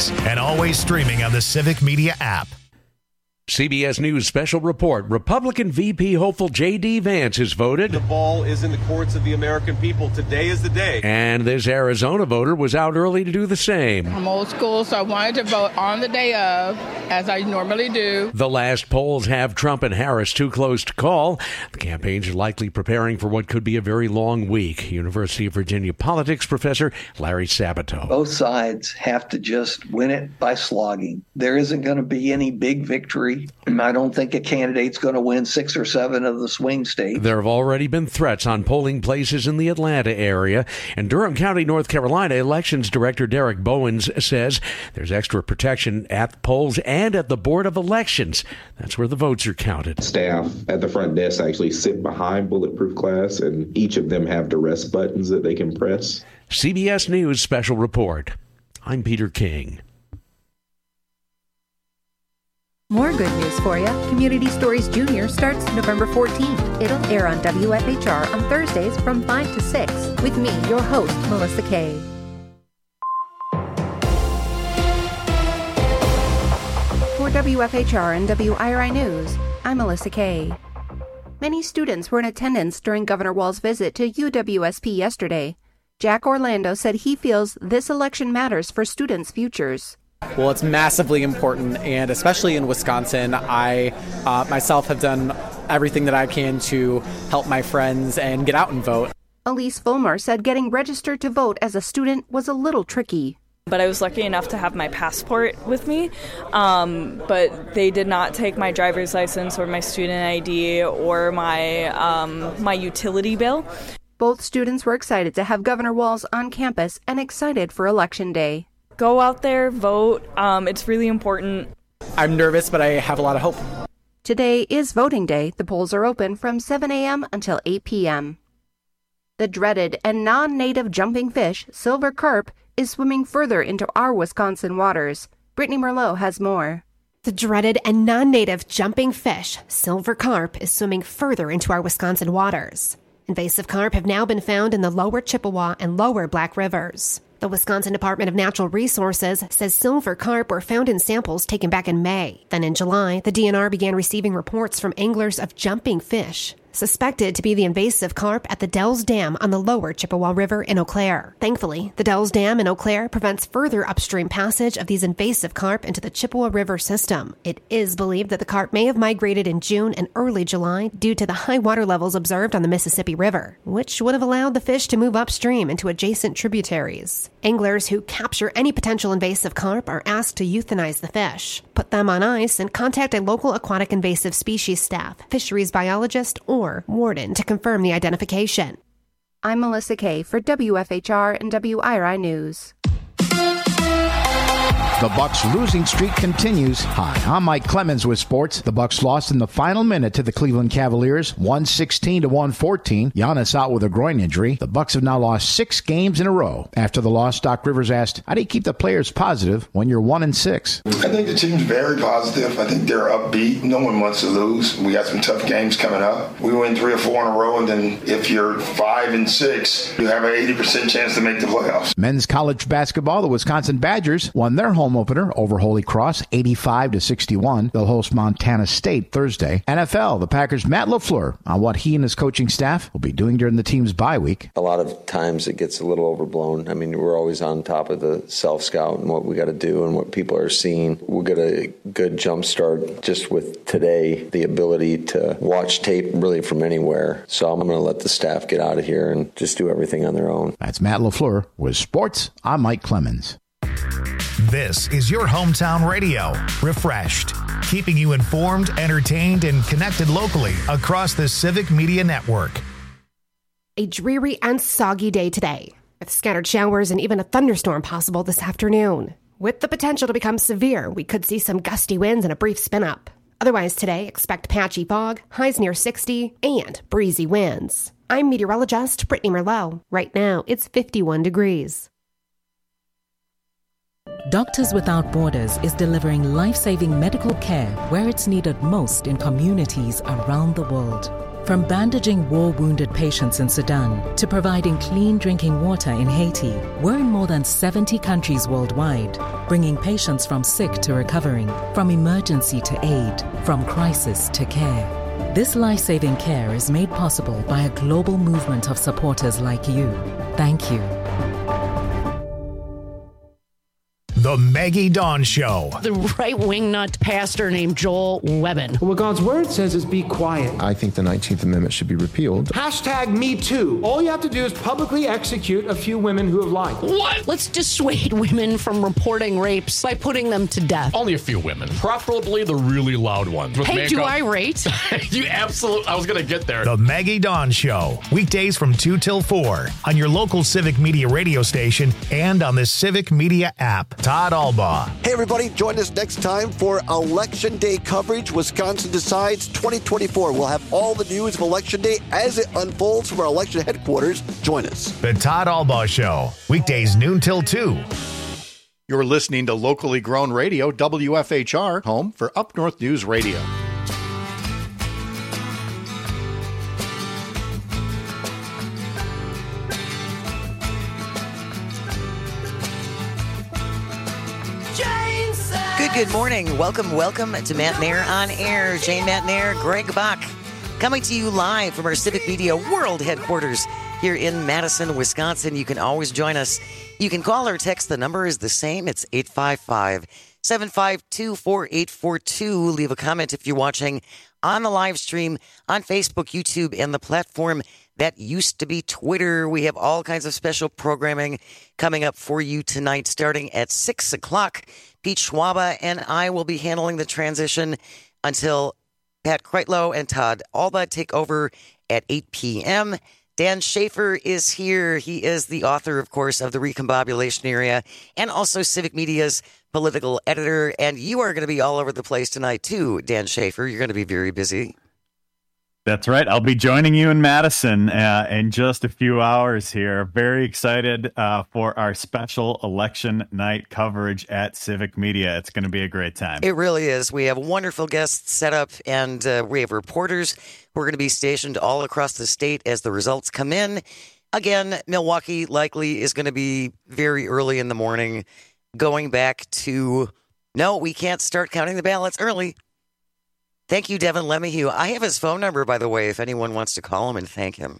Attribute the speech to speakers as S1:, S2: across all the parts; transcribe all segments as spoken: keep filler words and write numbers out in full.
S1: Sports, and always streaming on the Civic Media app.
S2: C B S News special report. Republican V P hopeful J D. Vance is voted.
S3: The ball is in the courts of the American people. Today is the day.
S2: And this Arizona voter was out early to do the same.
S4: I'm old school, so I wanted to vote on the day of, as I normally do.
S2: The last polls have Trump and Harris too close to call. The campaigns are likely preparing for what could be a very long week. University of Virginia politics professor Larry Sabato.
S5: Both sides have to just win it by slogging. There isn't going to be any big victory. I don't think a candidate's going to win six or seven of the swing states.
S2: There have already been threats on polling places in the Atlanta area. And Durham County, North Carolina, Elections Director Derek Bowens says there's extra protection at the polls and at the Board of Elections. That's where the votes are counted.
S6: Staff at the front desk actually sit behind bulletproof glass, and each of them have duress buttons that they can press.
S2: C B S News special report. I'm Peter King.
S7: More good news for you. Community Stories Junior starts November fourteenth. It'll air on W F H R on Thursdays from five to six with me, your host, Melissa Kay. For W F H R and W I R I News, I'm Melissa Kay. Many students were in attendance during Governor Walz's visit to U W S P yesterday. Jack Orlando said he feels this election matters for students' futures.
S8: Well, it's massively important, and especially in Wisconsin, I uh, myself have done everything that I can to help my friends and get out and vote.
S7: Elise Fulmer said getting registered to vote as a student was a little tricky.
S9: But I was lucky enough to have my passport with me, um, but they did not take my driver's license or my student I D or my um, my utility bill.
S7: Both students were excited to have Governor Walz on campus and excited for Election Day.
S9: Go out there, vote. Um, it's really important.
S8: I'm nervous, but I have a lot of hope.
S7: Today is voting day. The polls are open from seven a.m. until eight p.m. The dreaded and non-native jumping fish, silver carp, is swimming further into our Wisconsin waters. Brittany Merlot has more.
S10: The dreaded and non-native jumping fish, silver carp, is swimming further into our Wisconsin waters. Invasive carp have now been found in the lower Chippewa and lower Black Rivers. The Wisconsin Department of Natural Resources says silver carp were found in samples taken back in May. Then in July, the D N R began receiving reports from anglers of jumping fish, suspected to be the invasive carp at the Dells Dam on the lower Chippewa River in Eau Claire. Thankfully, the Dells Dam in Eau Claire prevents further upstream passage of these invasive carp into the Chippewa River system. It is believed that the carp may have migrated in June and early July due to the high water levels observed on the Mississippi River, which would have allowed the fish to move upstream into adjacent tributaries. Anglers who capture any potential invasive carp are asked to euthanize the fish, put them on ice, and contact a local aquatic invasive species staff, fisheries biologist, or warden to confirm the identification.
S7: I'm Melissa Kay for W F H R and W I R I News.
S11: The Bucks' losing streak continues. Hi, I'm Mike Clemens with sports. The Bucks lost in the final minute to the Cleveland Cavaliers, one sixteen to one fourteen. Giannis out with a groin injury. The Bucks have now lost six games in a row. After the loss, Doc Rivers asked, "How do you keep the players positive when you're one and six?"
S12: I think the team's very positive. I think they're upbeat. No one wants to lose. We got some tough games coming up. We win three or four in a row, and then if you're five and six, you have an eighty percent chance to make the playoffs.
S11: Men's college basketball, the Wisconsin Badgers won their home opener over Holy Cross, eighty-five to sixty-one. They'll host Montana State Thursday. N F L, the Packers' Matt LaFleur on what he and his coaching staff will be doing during the team's bye week.
S13: A lot of times it gets a little overblown. I mean, we're always on top of the self-scout and what we got to do and what people are seeing. We'll get a good jump start just with today, the ability to watch tape really from anywhere. So I'm going to let the staff get out of here and just do everything on their own.
S11: That's Matt LaFleur with sports. I'm Mike Clemens.
S1: This is your hometown radio, Refreshed, keeping you informed, entertained, and connected locally across the Civic Media Network.
S10: A dreary and soggy day today, with scattered showers and even a thunderstorm possible this afternoon. With the potential to become severe, we could see some gusty winds and a brief spin-up. Otherwise today, expect patchy fog, highs near sixty, and breezy winds. I'm meteorologist Brittany Merlot. Right now, it's fifty-one degrees.
S14: Doctors Without Borders is delivering life-saving medical care where it's needed most in communities around the world. From bandaging war-wounded patients in Sudan to providing clean drinking water in Haiti, we're in more than seventy countries worldwide, bringing patients from sick to recovering, from emergency to aid, from crisis to care. This life-saving care is made possible by a global movement of supporters like you. Thank you.
S1: The Maggie Dawn Show.
S15: The right-wing nut pastor named Joel Webbin.
S16: What God's word says is be quiet.
S17: I think the nineteenth Amendment should be repealed.
S16: Hashtag Me Too. All you have to do is publicly execute a few women who have lied.
S15: What? Let's dissuade women from reporting rapes by putting them to death.
S18: Only a few women. Preferably the really loud ones.
S15: Hey,
S18: makeup.
S15: do I rate?
S18: You absolutely... I was going to get there.
S1: The Maggie Dawn Show. Weekdays from two till four on your local Civic Media radio station and on the Civic Media app. Todd Albaugh.
S19: Hey, everybody. Join us next time for Election Day coverage. Wisconsin Decides twenty twenty-four. We'll have all the news of Election Day as it unfolds from our election headquarters. Join us.
S1: The Todd Albaugh Show. Weekdays noon till two.
S20: You're listening to locally grown radio, W F H R, home for Up North News Radio.
S21: Good, good morning. Welcome, welcome to Matt Nair on Air. Jane Matt Nair, Greg Bach, coming to you live from our Civic Media World headquarters here in Madison, Wisconsin. You can always join us. You can call or text. The number is the same. It's eight five five, seven five two, four eight four two. Leave a comment if you're watching on the live stream on Facebook, YouTube, and the platform that used to be Twitter. We have all kinds of special programming coming up for you tonight, starting at six o'clock. Pete Schwaba and I will be handling the transition until Pat Kreitlow and Todd Albaugh take over at eight p.m. Dan Schaefer is here. He is the author, of course, of The Recombobulation Area and also Civic Media's political editor. And you are going to be all over the place tonight, too, Dan Schaefer. You're going to be very busy.
S22: That's right. I'll be joining you in Madison uh, in just a few hours here. Very excited uh, for our special election night coverage at Civic Media. It's going to be a great time.
S21: It really is. We have wonderful guests set up, and uh, we have reporters who are going to be stationed all across the state as the results come in. Again, Milwaukee likely is going to be very early in the morning, going back to, no, we can't start counting the ballots early. Thank you, Devin Lemieux. I have his phone number, by the way, if anyone wants to call him and thank him.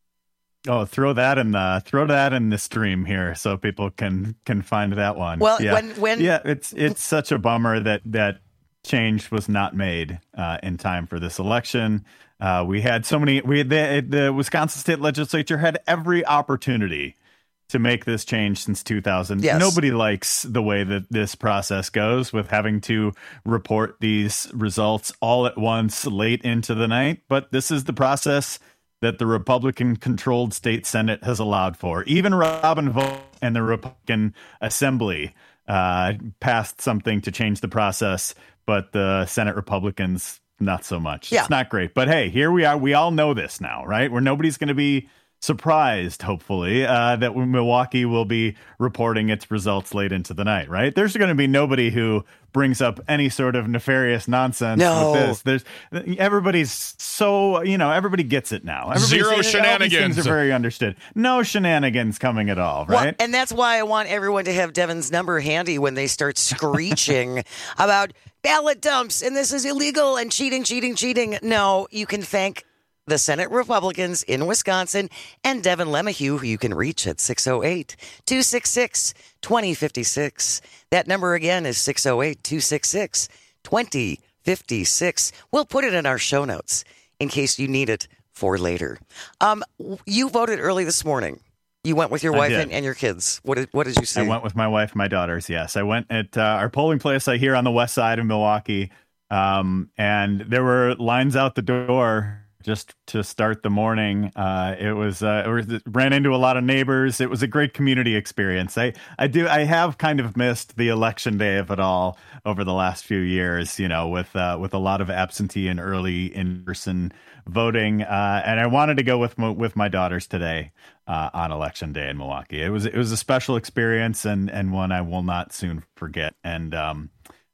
S22: Oh, throw that in the throw that in the stream here so people can can find that one.
S21: Well,
S22: yeah.
S21: when when
S22: yeah, it's it's such a bummer that that change was not made uh, in time for this election. Uh, we had so many. We the, the Wisconsin State Legislature had every opportunity to make this change since two thousand.
S21: Yes.
S22: Nobody likes the way that this process goes with having to report these results all at once late into the night. But this is the process that the Republican-controlled state Senate has allowed for. Even Robin Vos and the Republican Assembly uh, passed something to change the process, but the Senate Republicans, not so much.
S21: Yeah.
S22: It's not great. But hey, here we are. We all know this now, right? Where nobody's going to be surprised, hopefully, uh, that Milwaukee will be reporting its results late into the night, right? There's going to be nobody who brings up any sort of nefarious nonsense
S21: no.
S22: with this. There's everybody's so, you know, everybody gets it now. Everybody's,
S18: Zero shenanigans.
S22: All these things are very understood. No shenanigans coming at all, right?
S21: Well, and that's why I want everyone to have Devin's number handy when they start screeching about ballot dumps and this is illegal and cheating, cheating, cheating. No, you can thank the Senate Republicans in Wisconsin and Devin Lemieux, who you can reach at six oh eight, two six six, two oh five six. That number again is six oh eight, two six six, two oh five six. We'll put it in our show notes in case you need it for later. Um, you voted early this morning. You went with your wife and, and your kids. What did, what did you see?
S22: I went with my wife and my daughters, yes. I went at uh, our polling place uh, here on the west side of Milwaukee, um, and there were lines out the door just to start the morning. Uh, it was, uh, it was, it ran into a lot of neighbors. It was a great community experience. I, I do, I have kind of missed the election day of it all over the last few years, you know, with, uh, with a lot of absentee and early in-person voting. Uh, and I wanted to go with, my, with my daughters today, uh, on election day in Milwaukee. It was, it was a special experience and, and one I will not soon forget. And, um,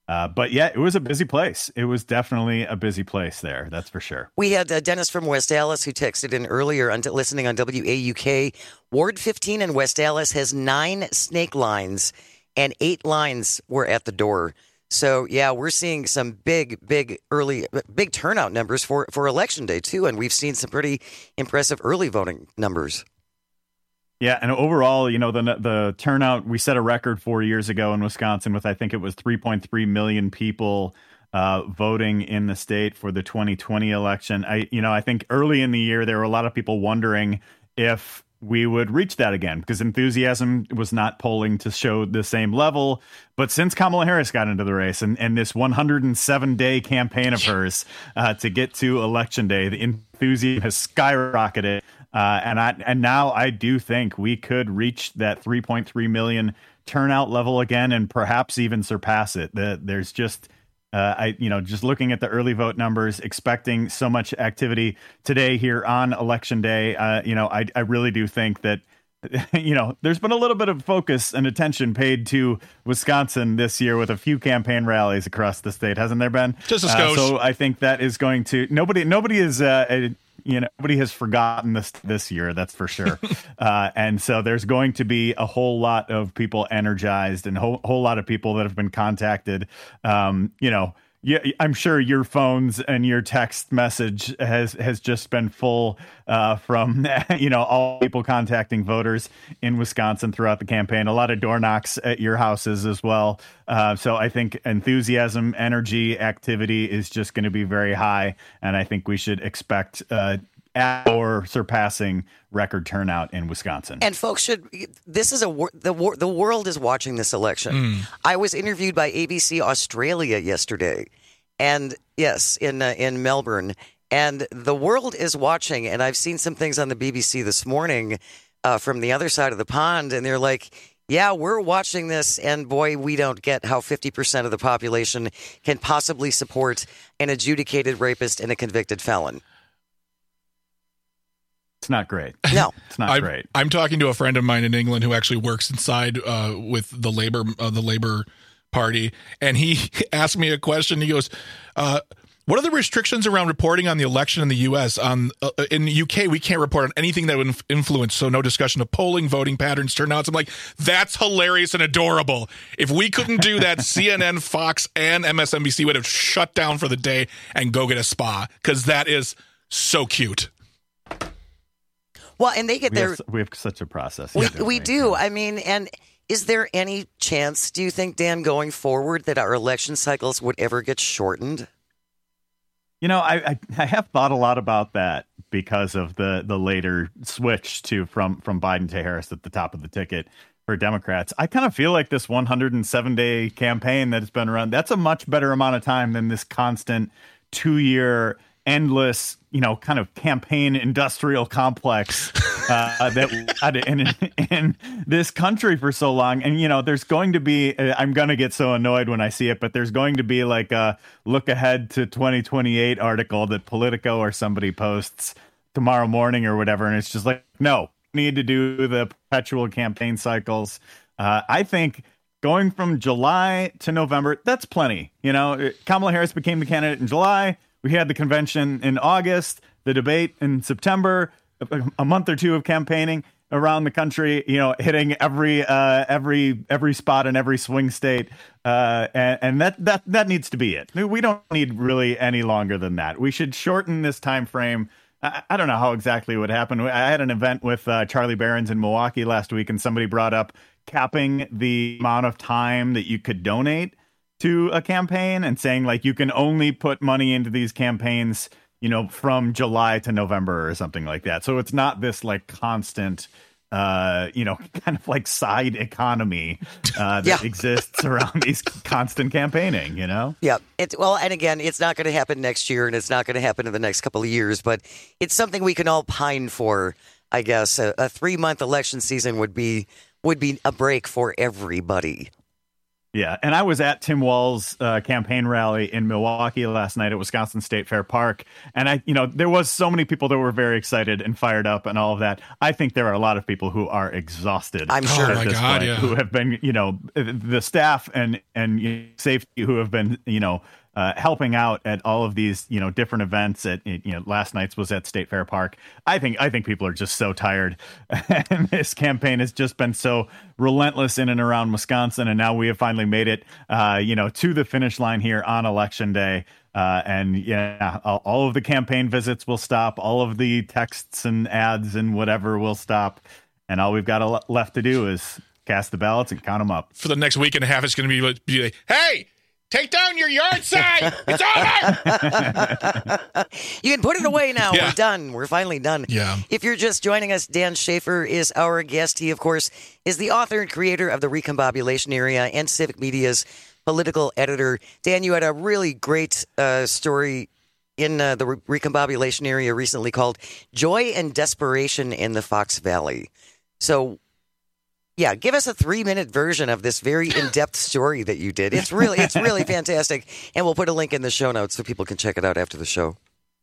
S22: Uh, but yeah, it was a busy place. It was definitely a busy place there. That's for sure.
S21: We had uh, Dennis from West Allis who texted in earlier on listening on W A U K. Ward fifteen in West Allis has nine snake lines and eight lines were at the door. So, yeah, we're seeing some big, big early, big turnout numbers for, for Election Day, too. And we've seen some pretty impressive early voting numbers.
S22: Yeah, and overall, you know, the the turnout, we set a record four years ago in Wisconsin with, I think it was three point three million people uh, voting in the state for the twenty twenty election. I, you know, I think early in the year, there were a lot of people wondering if we would reach that again because enthusiasm was not polling to show the same level. But since Kamala Harris got into the race and, and this one hundred seven day campaign of hers uh, to get to Election Day, the enthusiasm has skyrocketed. Uh, and I and now I do think we could reach that three point three million turnout level again and perhaps even surpass it. The, there's just Uh, I, you know, just looking at the early vote numbers, expecting so much activity today here on Election Day, uh, you know, I, I really do think that, you know, there's been a little bit of focus and attention paid to Wisconsin this year with a few campaign rallies across the state, hasn't there been?
S3: Just a
S22: uh,
S3: skosh.
S22: So I think that is going to nobody. Nobody is. Uh, a, You know, nobody has forgotten this this year, that's for sure. uh, and so there's going to be a whole lot of people energized and a whole, whole lot of people that have been contacted. Um, you know, yeah, I'm sure your phones and your text message has has just been full uh, from, you know, all people contacting voters in Wisconsin throughout the campaign. A lot of door knocks at your houses as well. Uh, so I think enthusiasm, energy, activity is just going to be very high. And I think we should expect uh, at or surpassing record turnout in Wisconsin.
S21: And folks should, this is a, the, the world is watching this election. Mm. I was interviewed by A B C Australia yesterday. And yes, in uh, in Melbourne. And the world is watching. And I've seen some things on the B B C this morning uh, from the other side of the pond. And they're like, yeah, we're watching this. And boy, we don't get how fifty percent of the population can possibly support an adjudicated rapist and a convicted felon.
S22: It's not great.
S21: No,
S22: it's not
S3: I'm,
S22: great.
S3: I'm talking to a friend of mine in England who actually works inside uh, with the labor, uh, the Labor Party, and he asked me a question. He goes, uh, "What are the restrictions around reporting on the election in the U S? On uh, in the U K, we can't report on anything that would influence. So no discussion of polling, voting patterns, turnouts." I'm like, "That's hilarious and adorable. If we couldn't do that, C N N, Fox, and M S N B C would have shut down for the day and go get a spa because that is so cute."
S21: Well, and they get
S22: we
S21: their.
S22: Have, we have such a process.
S21: We we do. I mean, and is there any chance, do you think, Dan, going forward, that our election cycles would ever get shortened?
S22: You know, I, I I have thought a lot about that because of the the later switch to from from Biden to Harris at the top of the ticket for Democrats. I kind of feel like this one hundred seven day campaign that has been run, that's a much better amount of time than this constant two year endless, you know, kind of campaign industrial complex uh, that we had in, in this country for so long. And, you know, there's going to be, I'm going to get so annoyed when I see it, but there's going to be like a look ahead to twenty twenty-eight article that Politico or somebody posts tomorrow morning or whatever. And it's just like, no, we need to do the perpetual campaign cycles. Uh, I think going from July to November, that's plenty. You know, Kamala Harris became the candidate in July. We had the convention in August, the debate in September, a month or two of campaigning around the country, you know, hitting every uh, every every spot in every swing state. Uh, and and that, that that needs to be it. We don't need really any longer than that. We should shorten this time frame. I, I don't know how exactly it would happen. I had an event with uh, Charlie Barons in Milwaukee last week, and somebody brought up capping the amount of time that you could donate to a campaign and saying like you can only put money into these campaigns, you know, from July to November or something like that. So it's not this like constant, uh, you know, kind of like side economy uh, that
S21: yeah.
S22: exists around these constant campaigning, you know?
S21: Yeah. It's, well, and again, it's not going to happen next year and it's not going to happen in the next couple of years, but it's something we can all pine for, I guess. A, a three month election season would be would be a break for everybody.
S22: Yeah, and I was at Tim Walz's uh, campaign rally in Milwaukee last night at Wisconsin State Fair Park, and I, you know, there was so many people that were very excited and fired up and all of that. I think there are a lot of people who are exhausted.
S21: I'm sure.
S22: At
S3: Oh my
S22: this
S3: God,
S22: point,
S3: yeah.
S22: who have been, you know, the staff and and you know, safety who have been, you know. Uh, helping out at all of these, you know, different events. At you know, last night's was at State Fair Park. I think I think people are just so tired, and this campaign has just been so relentless in and around Wisconsin. And now we have finally made it, uh, you know, to the finish line here on Election Day. Uh, and yeah, all, all of the campaign visits will stop. All of the texts and ads and whatever will stop. And all we've got a, left to do is cast the ballots and count them up.
S3: For the next week and a half, it's going to be, be like, hey, take down your yard sign. It's over.
S21: You can put it away now.
S3: Yeah.
S21: We're done. We're finally done.
S3: Yeah.
S21: If you're just joining us, Dan Schaefer is our guest. He, of course, is the author and creator of the Recombobulation Area and Civic Media's political editor. Dan, you had a really great uh, story in uh, the Re- Recombobulation Area recently called Joy and Desperation in the Fox Valley. So, yeah, give us a three-minute version of this very in-depth story that you did. It's really, it's really fantastic, and we'll put a link in the show notes so people can check it out after the show.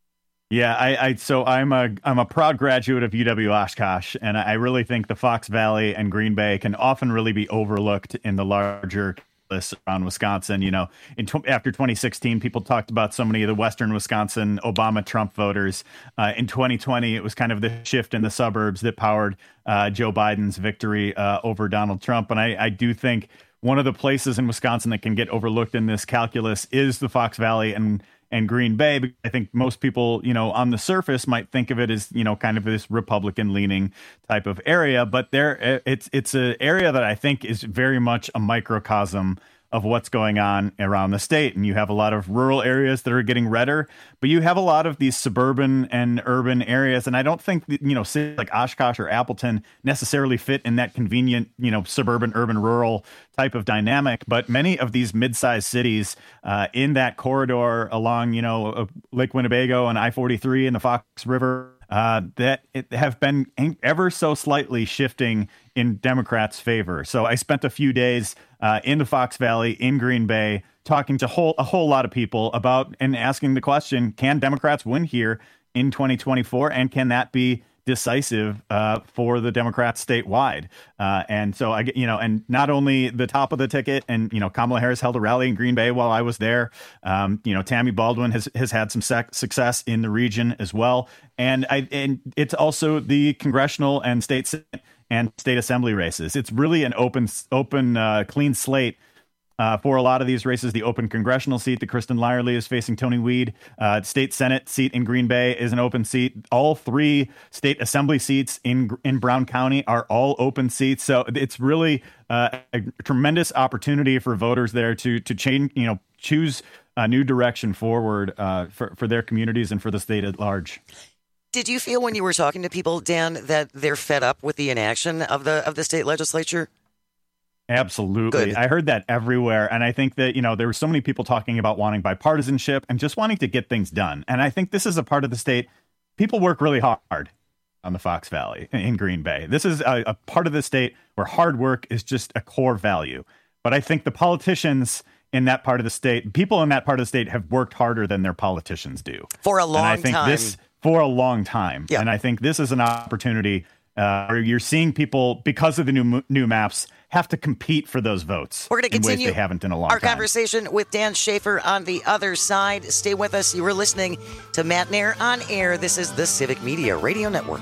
S22: Yeah, I, I so I'm a I'm a proud graduate of U W Oshkosh, and I really think the Fox Valley and Green Bay can often really be overlooked in the larger list around Wisconsin. You know, in tw- after twenty sixteen, people talked about so many of the Western Wisconsin Obama-Trump voters. Uh, in twenty twenty, it was kind of the shift in the suburbs that powered uh, Joe Biden's victory uh, over Donald Trump. And I, I do think one of the places in Wisconsin that can get overlooked in this calculus is the Fox Valley and and Green Bay. I think most people, you know, on the surface might think of it as, you know, kind of this Republican leaning type of area, but there it's it's an area that I think is very much a microcosm of what's going on around the state. And you have a lot of rural areas that are getting redder, but you have a lot of these suburban and urban areas. And I don't think, you know, cities like Oshkosh or Appleton necessarily fit in that convenient, you know, suburban, urban, rural type of dynamic. But many of these mid-sized cities uh, in that corridor along, you know, uh, Lake Winnebago and I forty-three and the Fox River, uh, that it have been ever so slightly shifting in Democrats' favor. So I spent a few days uh, in the Fox Valley, in Green Bay, talking to whole, a whole lot of people about and asking the question, can Democrats win here in twenty twenty-four? And can that be decisive uh, for the Democrats statewide? Uh, and so I get, you know, and not only the top of the ticket, and, you know, Kamala Harris held a rally in Green Bay while I was there. Um, you know, Tammy Baldwin has, has had some sec- success in the region as well. And I, and it's also the congressional and state Senate and state assembly races. It's really an open, open, uh, clean slate Uh, for a lot of these races. The open congressional seat that Kristen Lyerly is facing Tony Weed. Uh, state Senate seat in Green Bay is an open seat. All three state assembly seats in in Brown County are all open seats. So it's really uh, a tremendous opportunity for voters there to to change, you know, choose a new direction forward uh, for, for their communities and for the state at large.
S21: Did you feel when you were talking to people, Dan, that they're fed up with the inaction of the of the state legislature?
S22: Absolutely.
S21: Good.
S22: I heard that everywhere. And I think that, you know, there were so many people talking about wanting bipartisanship and just wanting to get things done. And I think this is a part of the state. People work really hard on the Fox Valley in Green Bay. This is a, a part of the state where hard work is just a core value. But I think the politicians in that part of the state, people in that part of the state have worked harder than their politicians do.
S21: For a long
S22: and I think
S21: time.
S22: This, for a long time.
S21: Yeah.
S22: And I think this is an opportunity uh, where you're seeing people, because of the new new maps, have to compete for those votes.
S21: We're going to
S22: in
S21: continue
S22: ways they haven't in a long
S21: our
S22: time.
S21: conversation with Dan Schaefer on the other side. Stay with us. You were listening to Matt Nair on Air. This is the Civic Media Radio Network.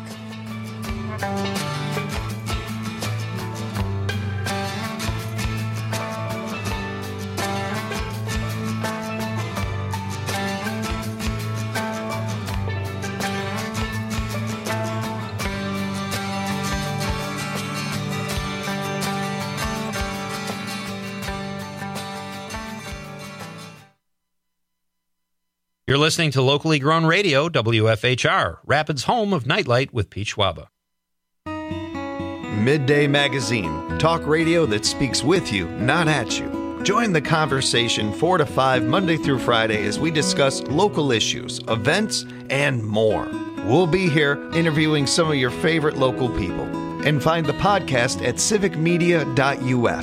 S4: You're listening to locally grown radio, W F H R, Rapids' home of Nightlight with Pete Schwaba.
S5: Midday Magazine, talk radio that speaks with you, not at you. Join the conversation four to five Monday through Friday as we discuss local issues, events, and more. We'll be here interviewing some of your favorite local people. And find the podcast at civic media dot U S.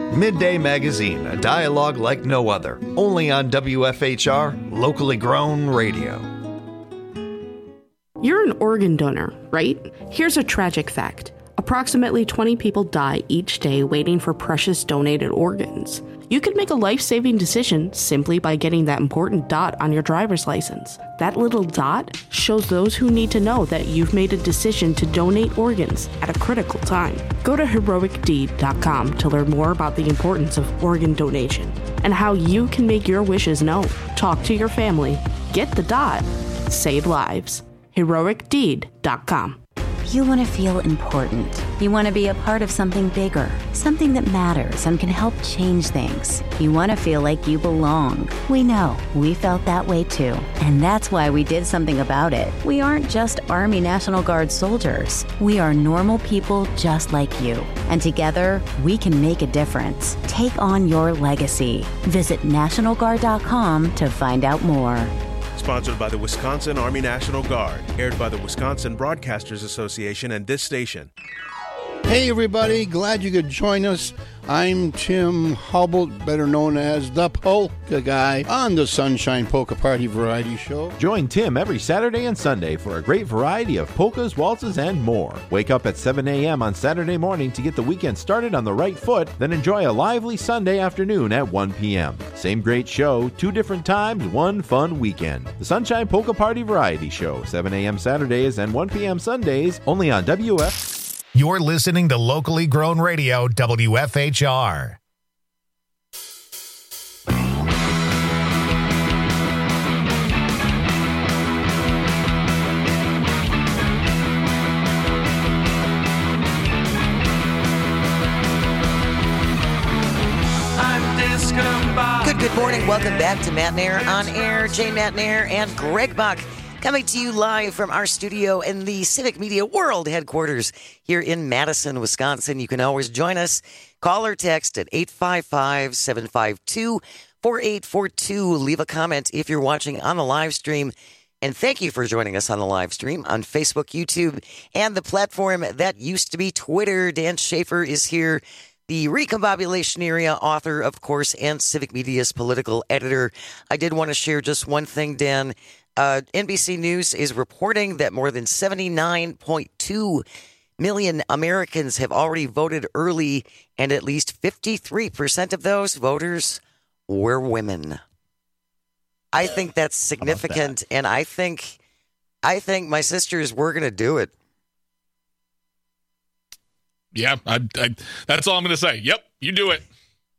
S5: Midday Magazine, a dialogue like no other. Only on W F H R, locally grown radio.
S2: You're an organ donor, right? Here's a tragic fact. Approximately twenty people die each day waiting for precious donated organs. You could make a life-saving decision simply by getting that important dot on your driver's license. That little dot shows those who need to know that you've made a decision to donate organs at a critical time. Go to heroic deed dot com to learn more about the importance of organ donation and how you can make your wishes known. Talk to your family. Get the dot. Save lives. heroic deed dot com.
S6: You want to feel important. You want to be a part of something bigger, something that matters and can help change things. You want to feel like you belong. We know. We felt that way too. And that's why we did something about it. We aren't just Army National Guard soldiers. We are normal people just like you. And together, we can make a difference. Take on your legacy. Visit national guard dot com to find out more.
S23: Sponsored by the Wisconsin Army National Guard. Aired by the Wisconsin Broadcasters Association and this station.
S24: Hey everybody, glad you could join us. I'm Tim Hubble, better known as the Polka Guy, on the Sunshine Polka Party Variety Show.
S25: Join Tim every Saturday and Sunday for a great variety of polkas, waltzes, and more. Wake up at seven a.m. on Saturday morning to get the weekend started on the right foot, then enjoy a lively Sunday afternoon at one p.m. Same great show, two different times, one fun weekend. The Sunshine Polka Party Variety Show, seven a.m. Saturdays and one p.m. Sundays, only on W F.
S1: You're listening to locally grown radio, W F H R.
S21: Good, good morning. Welcome back to Matt Nair on Air. Jane Matt Nair and Greg Buck coming to you live from our studio in the Civic Media World headquarters here in Madison, Wisconsin. You can always join us. Call or text at eight five five, seven five two, four eight four two. Leave a comment if you're watching on the live stream. And thank you for joining us on the live stream on Facebook, YouTube, and the platform that used to be Twitter. Dan Schaefer is here, the Recombobulation Area author, of course, and Civic Media's political editor. I did want to share just one thing, Dan. Uh, N B C News is reporting that more than seventy-nine point two million Americans have already voted early, and at least fifty-three percent of those voters were women. I think that's significant, that? and I think, I think my sisters were going to do it.
S3: Yeah, I, I, that's all I'm going to say. Yep, you do it.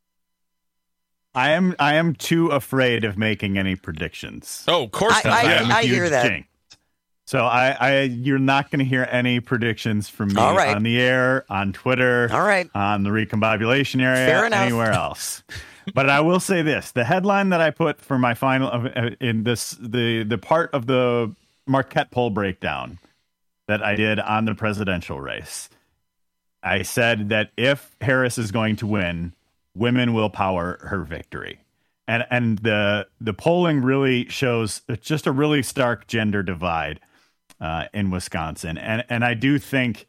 S22: I am I am too afraid of making any predictions.
S3: Oh, of course
S21: I,
S3: not.
S21: I,
S3: I,
S21: I hear that.
S22: Jinx. So I, I you're not going to hear any predictions from me
S21: right.
S22: on the air, on Twitter,
S21: All right.
S22: on the Recombobulation Area,
S21: Fair enough.
S22: anywhere else. But I will say this: the headline that I put for my final in this the the part of the Marquette poll breakdown that I did on the presidential race, I said that if Harris is going to win, women will power her victory. And and the the polling really shows just a really stark gender divide uh, in Wisconsin. And and I do think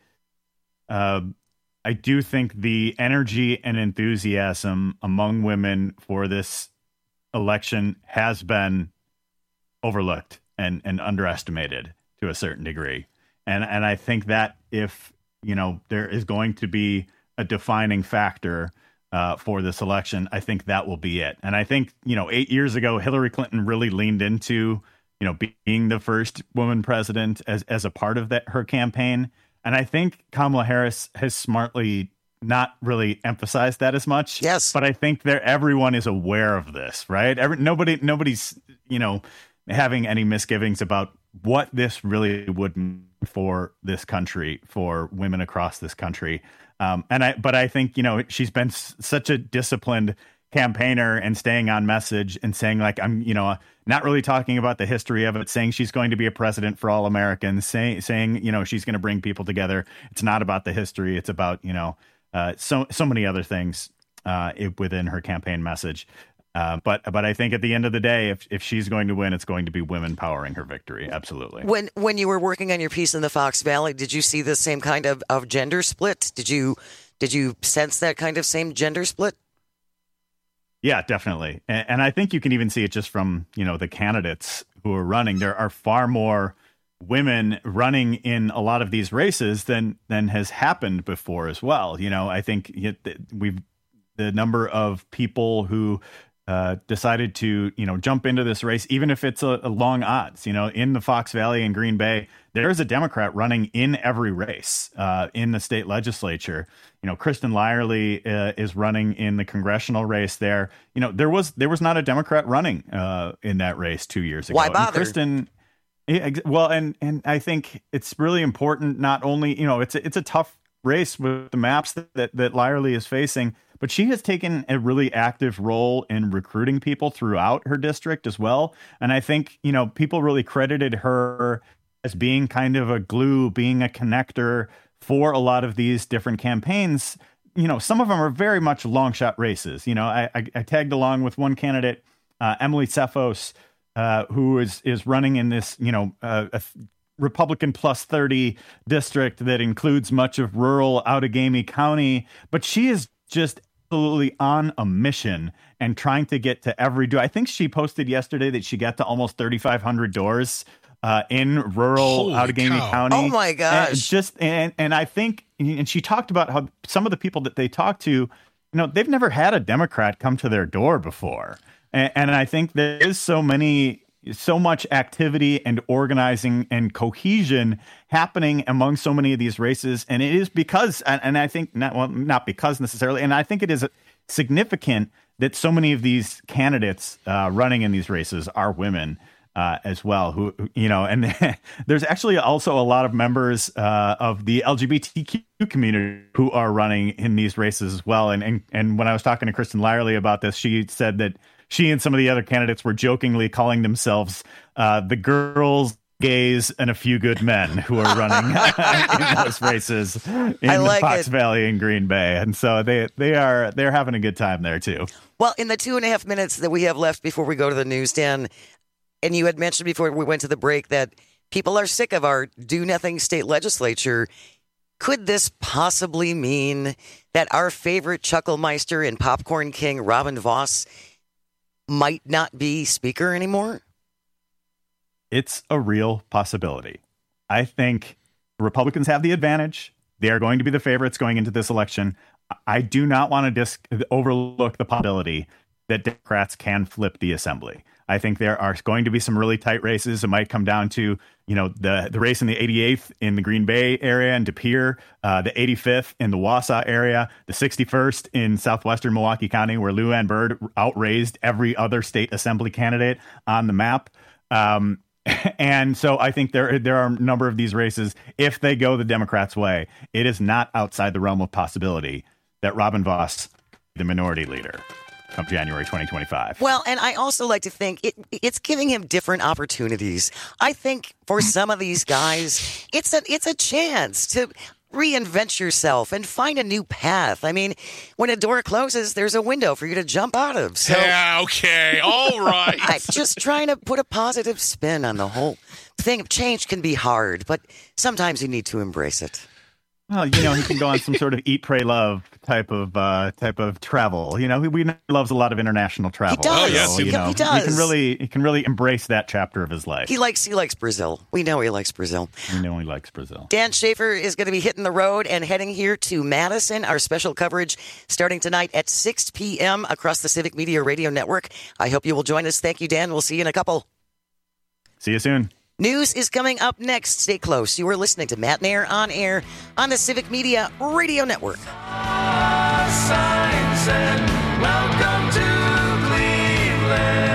S22: uh, I do think the energy and enthusiasm among women for this election has been overlooked and, and underestimated to a certain degree. And and I think that if, you know, there is going to be a defining factor Uh, for this election, I think that will be it. And I think, you know, eight years ago, Hillary Clinton really leaned into, you know, being the first woman president as, as a part of that her campaign. And I think Kamala Harris has smartly not really emphasized that as much.
S21: Yes.
S22: But I think that everyone is aware of this, right? Every, nobody, nobody's, you know, having any misgivings about what this really would mean for this country, for women across this country. Um, and I, but I think, you know, she's been s- such a disciplined campaigner and staying on message and saying, like, I'm, you know, not really talking about the history of it, saying she's going to be a president for all Americans, say, saying, you know, she's going to bring people together. It's not about the history. It's about, you know, uh, so, so many other things uh, it, within her campaign message. Uh, but but I think at the end of the day, if if she's going to win, it's going to be women powering her victory. Absolutely.
S21: When when you were working on your piece in the Fox Valley, did you see the same kind of, of gender split? Did you did you sense that kind of same gender split?
S22: Yeah, definitely. And, and I think you can even see it just from, you know, the candidates who are running. There are far more women running in a lot of these races than than has happened before as well. You know, I think we've the number of people who uh, decided to, you know, jump into this race, even if it's a, a long odds, you know, in the Fox Valley and Green Bay, there is a Democrat running in every race uh, in the state legislature. You know, Kristen Lyerly uh, is running in the congressional race there. You know, there was there was not a Democrat running uh, in that race two years ago.
S21: Why bother?
S22: And Kristen, well, and and I think it's really important. Not only, you know, it's a, it's a tough race with the maps that, that that Lyerly is facing, but she has taken a really active role in recruiting people throughout her district as well. And I think, you know, people really credited her as being kind of a glue, being a connector for a lot of these different campaigns. You know, some of them are very much long shot races. You know, I, I, I tagged along with one candidate, uh, Emily Cephos, uh, who is is running in this, you know, uh, a Republican plus thirty district that includes much of rural Outagamie County. But she is just absolutely on a mission and trying to get to every door. I think she posted yesterday that she got to almost thirty-five hundred doors uh, in rural Holy Outagamie cow. County.
S21: Oh my gosh.
S22: And just and and I think, and she talked about how some of the people that they talked to, you know, they've never had a Democrat come to their door before. And, and I think there is so many, so much activity and organizing and cohesion happening among so many of these races. And it is because, and, and I think not, well, not because necessarily, and I think it is significant that so many of these candidates uh, running in these races are women uh, as well, who, you know, and there's actually also a lot of members uh, of the L G B T Q community who are running in these races as well. And, and, and when I was talking to Kristen Lyerly about this, she said that she and some of the other candidates were jokingly calling themselves uh, the girls, gays, and a few good men who are running in those races in I the like Fox it. Valley and Green Bay. And so they they are they're having a good time there, too.
S21: Well, in the two and a half minutes that we have left before we go to the newsstand, and you had mentioned before we went to the break that people are sick of our do-nothing state legislature. Could this possibly mean that our favorite Chucklemeister and Popcorn King, Robin Vos, might not be speaker anymore?
S22: It's a real possibility. I think the Republicans have the advantage. They are going to be the favorites going into this election. I do not want to dis- overlook the possibility that Democrats can flip the assembly. I think there are going to be some really tight races. It might come down to, you know, the, the race in the eighty-eighth in the Green Bay area and De Pere, uh, the eighty-fifth in the Wausau area, the sixty-first in southwestern Milwaukee County, where Lou Ann Bird outraised every other state assembly candidate on the map. Um, and so I think there there are a number of these races. If they go the Democrats' way, it is not outside the realm of possibility that Robin Vos, the minority leader, come January twenty twenty-five.
S21: Well, and I also like to think it, it's giving him different opportunities. I think for some of these guys, it's a it's a chance to reinvent yourself and find a new path. I mean, when a door closes, there's a window for you to jump out of. So,
S3: yeah, okay, all right.
S21: I'm just trying to put a positive spin on the whole thing. Change can be hard, but sometimes you need to embrace it.
S22: Well, you know, he can go on some sort of eat, pray, love type of uh, type of travel. You know, he, he loves a lot of international travel.
S21: He does.
S22: So,
S21: yes,
S22: you
S21: he,
S22: know,
S21: he does.
S22: He can really, he can really embrace that chapter of his life.
S21: He likes, he likes Brazil. We know he likes Brazil.
S22: We know he likes Brazil.
S21: Dan Schaefer is going to be hitting the road and heading here to Madison. Our special coverage starting tonight at six p.m. across the Civic Media Radio Network. I hope you will join us. Thank you, Dan. We'll see you in a couple.
S22: See you soon.
S21: News is coming up next. Stay close. You are listening to Matt Nair on air on the Civic Media Radio Network.
S7: Signs and welcome to Cleveland.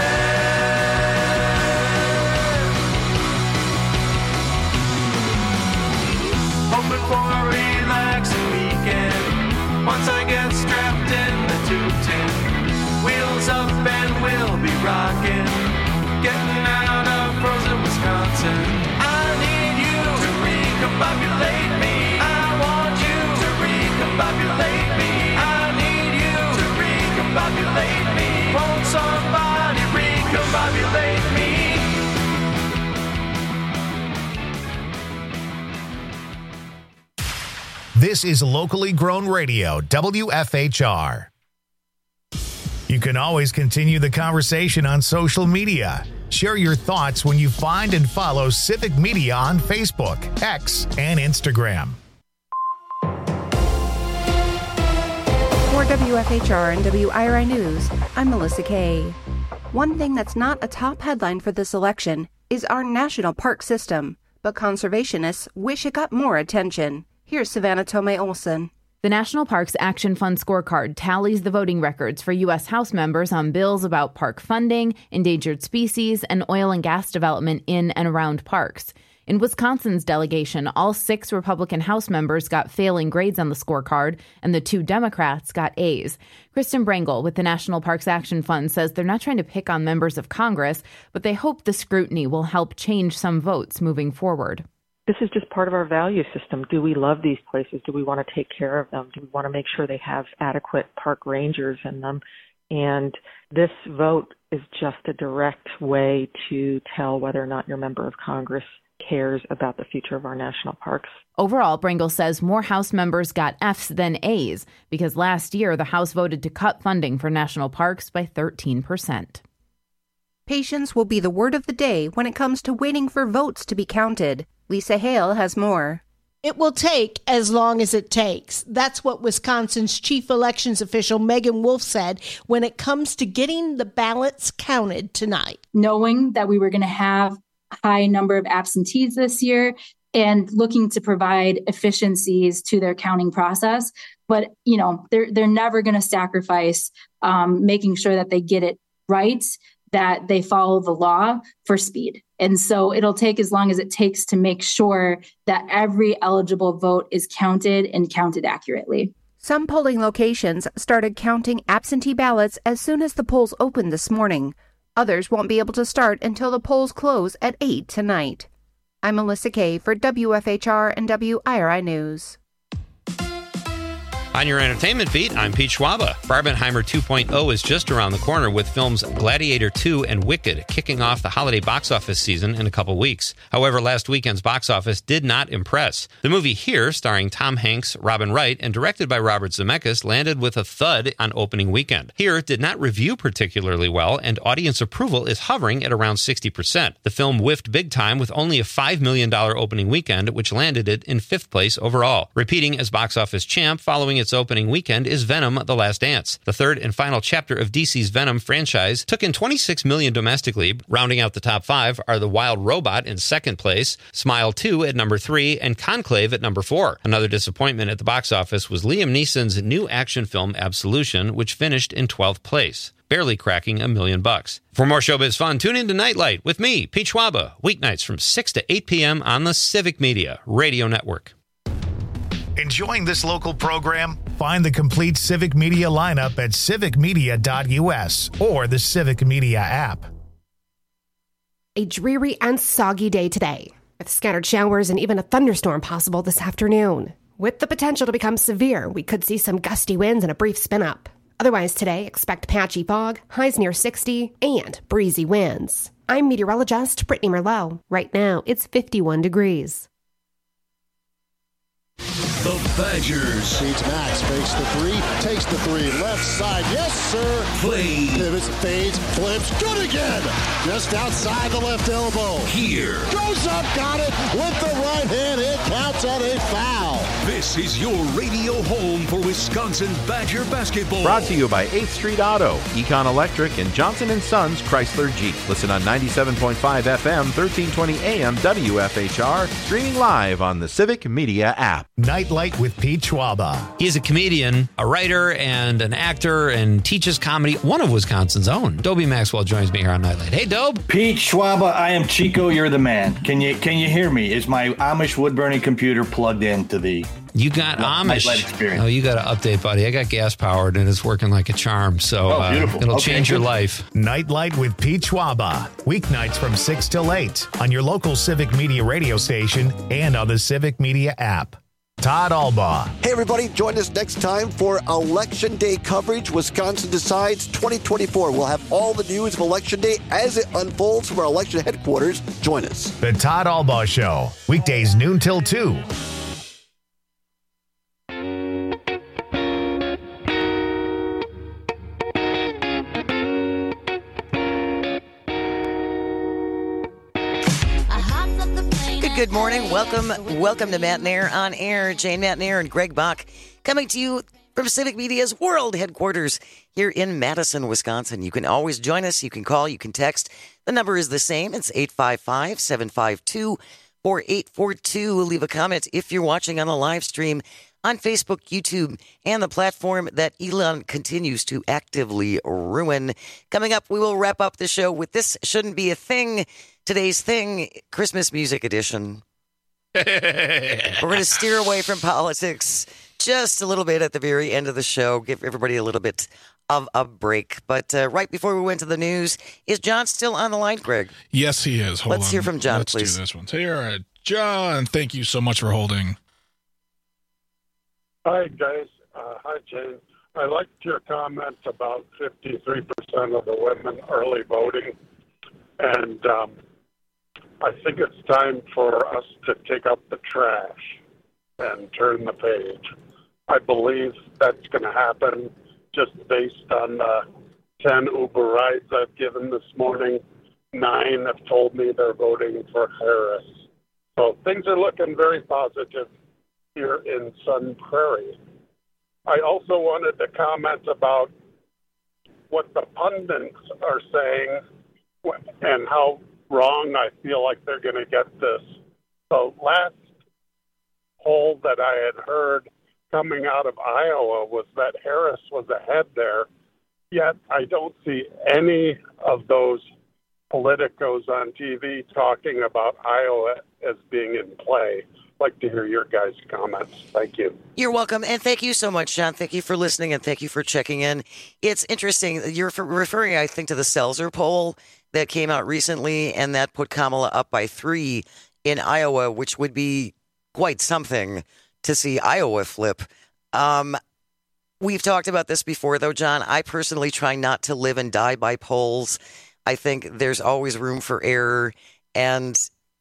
S7: Hoping for a relaxing weekend. Once I get strapped in the two ten, wheels up and we'll be rocking. Getting out of frozen Wisconsin. I need you to recombobulate me. I want you to recombobulate me. I need you to recombobulate me. Won't somebody recombobulate
S1: me? This is locally grown radio, W F H R. You can always continue the conversation on social media. Share your thoughts when you find and follow Civic Media on Facebook, X, and Instagram.
S8: For W F H R and W I R I News, I'm Melissa Kay. One thing that's not a top headline for this election is our national park system, but conservationists wish it got more attention. Here's Savannah Tomei Olson.
S9: The National Parks Action Fund scorecard tallies the voting records for U S House members on bills about park funding, endangered species, and oil and gas development in and around parks. In Wisconsin's delegation, all six Republican House members got failing grades on the scorecard, and the two Democrats got A's. Kristen Brangle with the National Parks Action Fund says they're not trying to pick on members of Congress, but they hope the scrutiny will help change some votes moving forward.
S11: This is just part of our value system. Do we love these places? Do we want to take care of them? Do we want to make sure they have adequate park rangers in them? And this vote is just a direct way to tell whether or not your member of Congress cares about the future of our national parks.
S9: Overall, Brangle says more House members got F's than A's because last year the House voted to cut funding for national parks by thirteen percent.
S8: Patience will be the word of the day when it comes to waiting for votes to be counted. Lisa Hale has more.
S12: It will take as long as it takes. That's what Wisconsin's chief elections official Megan Wolf said when it comes to getting the ballots counted tonight.
S13: Knowing that we were going to have high number of absentees this year and looking to provide efficiencies to their counting process. But, you know, they're, they're never going to sacrifice um, making sure that they get it right, that they follow the law for speed. And so it'll take as long as it takes to make sure that every eligible vote is counted and counted accurately.
S8: Some polling locations started counting absentee ballots as soon as the polls opened this morning. Others won't be able to start until the polls close at eight tonight. I'm Melissa Kay for W F H R and W I R I News.
S4: On your entertainment beat, I'm Pete Schwaba. Barbenheimer two point oh is just around the corner with films Gladiator two and Wicked kicking off the holiday box office season in a couple weeks. However, last weekend's box office did not impress. The movie Here, starring Tom Hanks, Robin Wright, and directed by Robert Zemeckis, landed with a thud on opening weekend. Here did not review particularly well, and audience approval is hovering at around sixty percent. The film whiffed big time with only a five million dollars opening weekend, which landed it in fifth place overall. Repeating as box office champ following its opening weekend is Venom: The Last Dance. The third and final chapter of D C's Venom franchise took in twenty-six million dollars domestically. Rounding out the top five are The Wild Robot in second place, Smile two at number three, and Conclave at number four. Another disappointment at the box office was Liam Neeson's new action film Absolution, which finished in twelfth place, barely cracking a million bucks. For more showbiz fun, tune in to Nightlight with me, Pete Schwaba, weeknights from six to eight p.m. on the Civic Media Radio Network.
S1: Enjoying this local program? Find the complete Civic Media lineup at civic media dot u s or the Civic Media app.
S10: A dreary and soggy day today, with scattered showers and even a thunderstorm possible this afternoon. With the potential to become severe, we could see some gusty winds and a brief spin up. Otherwise today, expect patchy fog, highs near sixty, and breezy winds. I'm meteorologist Brittany Merlot. Right now, it's fifty-one degrees.
S26: The Badgers.
S27: Feeds Max, fakes the three, takes the three, left side, yes sir.
S26: Play.
S27: Pivots, fades, flips, good again. Just outside the left elbow.
S26: Here.
S27: Goes up, got it, with the right hand, it counts on a foul.
S26: This is your radio home for Wisconsin Badger basketball.
S25: Brought to you by eighth Street Auto, Econ Electric, and Johnson and Sons Chrysler Jeep. Listen on ninety-seven point five F M, thirteen twenty A M W F H R, streaming live on the Civic Media app.
S1: Nightlight with Pete Schwaba.
S4: He is a comedian, a writer, and an actor, and teaches comedy. One of Wisconsin's own. Dobie Maxwell joins me here on Nightlight. Hey, Dobe.
S28: Pete Schwaba, I am Chico. You're the man. Can you can you hear me? Is my Amish wood burning computer plugged into the?
S4: You got Amish.
S28: Nightlight experience.
S4: Oh, you got to update, buddy. I got gas powered and it's working like a charm. So
S28: oh,
S4: uh, it'll
S28: okay.
S4: change your life.
S1: Nightlight with Pete Schwaba. Weeknights from six till eight on your local Civic Media radio station and on the Civic Media app. Todd Albaugh.
S19: Hey, everybody. Join us next time for Election Day coverage. Wisconsin Decides twenty twenty-four. We'll have all the news of Election Day as it unfolds from our election headquarters. Join us.
S1: The Todd Albaugh Show. Weekdays noon till two.
S21: Good morning. Welcome welcome to Matt Nair on Air. Jane Matt Nair and Greg Bach coming to you from Civic Media's world headquarters here in Madison, Wisconsin. You can always join us. You can call. You can text. The number is the same. It's eight five five, seven five two, four eight four two. Leave a comment if you're watching on the live stream on Facebook, YouTube, and the platform that Elon continues to actively ruin. Coming up, we will wrap up the show with This Shouldn't Be a Thing. Today's thing, Christmas music edition. We're going to steer away from politics just a little bit at the very end of the show, give everybody a little bit of a break. But uh, right before we went to the news, is John still on the line, Greg?
S3: Yes, he is. Hold
S21: Let's
S3: on.
S21: hear from John,
S3: Let's
S21: please.
S3: do this one. Here, John, thank you so much for holding.
S2: Hi, guys. Uh, hi, Jane. I liked your comment about fifty-three percent of the women early voting. And um, I think it's time for us to take out the trash and turn the page. I believe that's going to happen just based on the ten Uber rides I've given this morning. Nine have told me they're voting for Harris. So things are looking very positive here in Sun Prairie. I also wanted to comment about what the pundits are saying and how wrong I feel like they're going to get this. The last poll that I had heard coming out of Iowa was that Harris was ahead there, yet I don't see any of those politicos on T V talking about Iowa as being in play. Like to hear your guys' comments. Thank you.
S21: You're welcome, and thank you so much, John. Thank you for listening, and thank you for checking in. It's interesting. You're referring, I think, to the Seltzer poll that came out recently, and that put Kamala up by three in Iowa, which would be quite something to see Iowa flip. Um, we've talked about this before, though, John. I personally try not to live and die by polls. I think there's always room for error, and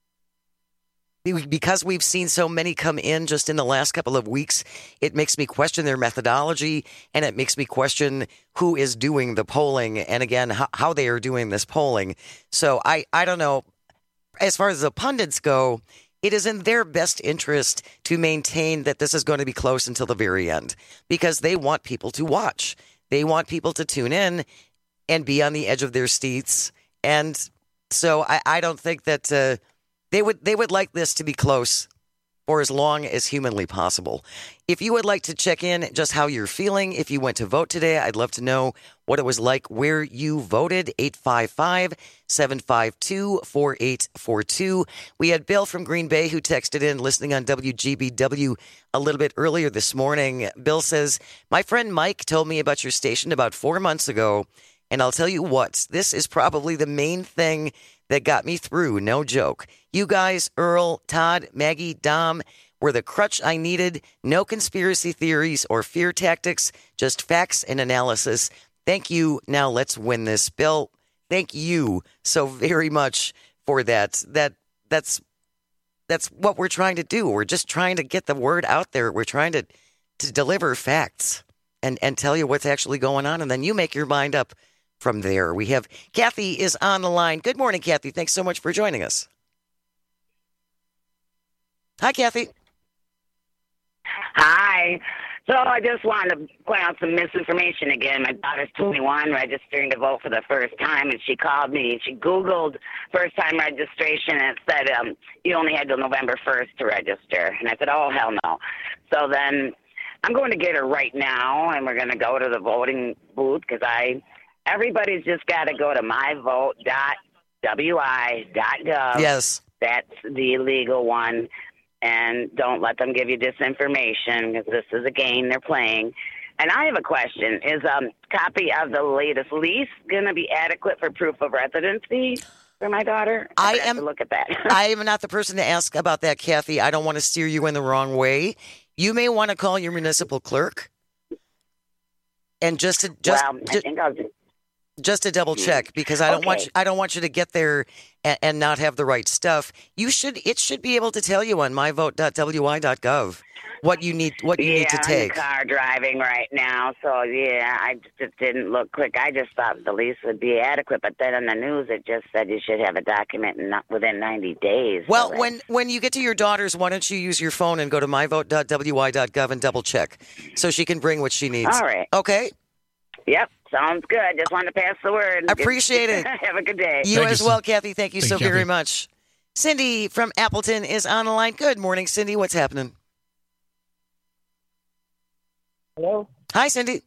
S21: because we've seen so many come in just in the last couple of weeks, it makes me question their methodology, and it makes me question who is doing the polling, and again, how, how they are doing this polling. So I, I don't know. As far as the pundits go, it is in their best interest to maintain that this is going to be close until the very end, because they want people to watch. They want people to tune in and be on the edge of their seats. And so I, I don't think that... Uh, They would they would like this to be close for as long as humanly possible. If you would like to check in just how you're feeling, if you went to vote today, I'd love to know what it was like where you voted. eight five five, seven five two, four eight four two. We had Bill from Green Bay who texted in listening on W G B W a little bit earlier this morning. Bill says, my friend Mike told me about your station about four months ago, and I'll tell you what, this is probably the main thing that got me through, no joke. You guys, Earl, Todd, Maggie, Dom, were the crutch I needed. No conspiracy theories or fear tactics, just facts and analysis. Thank you. Now let's win this. Bill, thank you so very much for that. That that's that's what we're trying to do. We're just trying to get the word out there. We're trying to, to deliver facts and, and tell you what's actually going on, and then you make your mind up from there. We have Kathy is on the line. Good morning, Kathy. Thanks so much for joining us. Hi, Kathy.
S5: Hi. So I just wanted to point out some misinformation again. My daughter's twenty-one, registering to vote for the first time, and she called me. She Googled first-time registration, and it said um, you only had till November first to register. And I said, oh, hell no. So then I'm going to get her right now, and we're going to go to the voting booth because I – everybody's just got to go to my vote dot w i dot gov.
S21: Yes.
S5: That's the legal one. And don't let them give you disinformation because this is a game they're playing. And I have a question. Is a um, copy of the latest lease going to be adequate for proof of residency for my daughter? I, I am to look at that.
S21: I am not the person to ask about that, Kathy. I don't want to steer you in the wrong way. You may want to call your municipal clerk and just to just
S5: well, I think I'll just,
S21: just to double check, because I don't
S5: okay.
S21: want you, I don't want you to get there and, and not have the right stuff. You should it should be able to tell you on my vote dot w i dot gov. what you need what you
S5: yeah,
S21: need to
S5: I'm
S21: take.
S5: in the car driving right now, so yeah, I just didn't look quick. I just thought the lease would be adequate, but then on the news it just said you should have a document in, within ninety days.
S21: Well,
S5: so
S21: when when you get to your daughter's, why don't you use your phone and go to my vote dot w y dot gov and double check so she can bring what she needs.
S5: All right.
S21: Okay.
S5: Yep, sounds good. Just wanted to pass the word.
S21: I appreciate it.
S5: Have a good day.
S21: You as well, Kathy. Thank you
S5: Thank
S21: so
S5: you,
S21: very
S5: Kathy.
S21: much. Cindy from Appleton is on the line. Good morning, Cindy. What's happening?
S6: Hello.
S21: Hi, Cindy.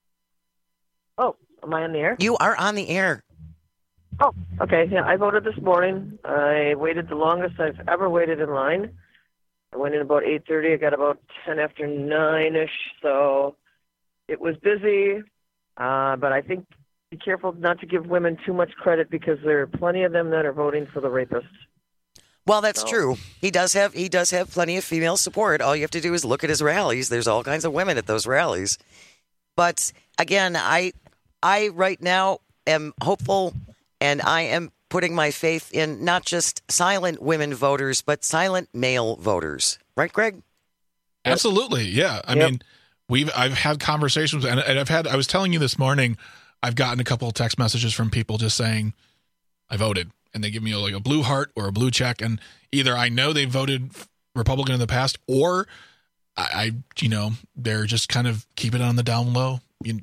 S6: Oh, am I on the air?
S21: You are on the air.
S6: Oh, okay. Yeah, I voted this morning. I waited the longest I've ever waited in line. I went in about eight thirty. I got about ten after nine-ish, so it was busy. Uh, but I think be careful not to give women too much credit because there are plenty of them that are voting for the rapists.
S21: Well, that's
S6: So-
S21: true. He does have he does have plenty of female support. All you have to do is look at his rallies. There's all kinds of women at those rallies. But again, I I right now am hopeful, and I am putting my faith in not just silent women voters, but silent male voters. Right, Greg?
S3: Absolutely, yeah. I
S21: Yep.
S3: mean, we've I've had conversations, and, and I've had. I was telling you this morning, I've gotten a couple of text messages from people just saying, "I voted," and they give me like a blue heart or a blue check, and either I know they voted Republican in the past, or I, I you know, they're just kind of keeping it on the down low. You,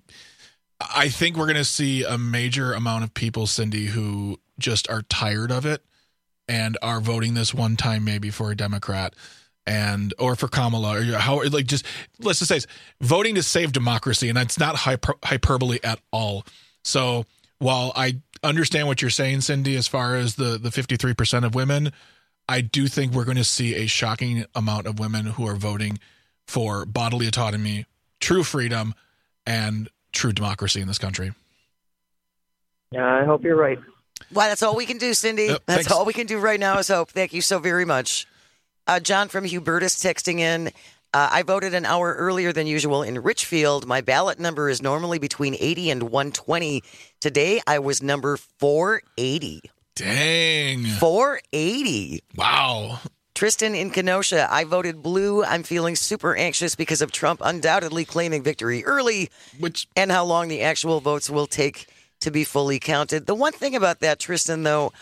S3: I think we're going to see a major amount of people, Cindy, who just are tired of it and are voting this one time maybe for a Democrat and or for Kamala or how like just let's just say it's voting to save democracy, and that's not hyper, hyperbole at all. So while I understand what you're saying, Cindy, as far as the the fifty-three percent of women, I do think we're going to see a shocking amount of women who are voting for bodily autonomy, true freedom, and true democracy in this country.
S6: Yeah, I hope you're right.
S21: Well, that's all we can do, Cindy.
S3: Yep,
S21: that's
S3: thanks.
S21: all we can do right now is hope. Thank you so very much. Uh, John from Hubertus texting in. Uh, I voted an hour earlier than usual in Richfield. My ballot number is normally between eighty and one twenty. Today, I was number four eighty.
S3: Dang.
S21: four eighty.
S3: Wow.
S21: Tristan in Kenosha, I voted blue. I'm feeling super anxious because of Trump undoubtedly claiming victory early,
S3: which
S21: and how long the actual votes will take to be fully counted. The one thing about that, Tristan, though,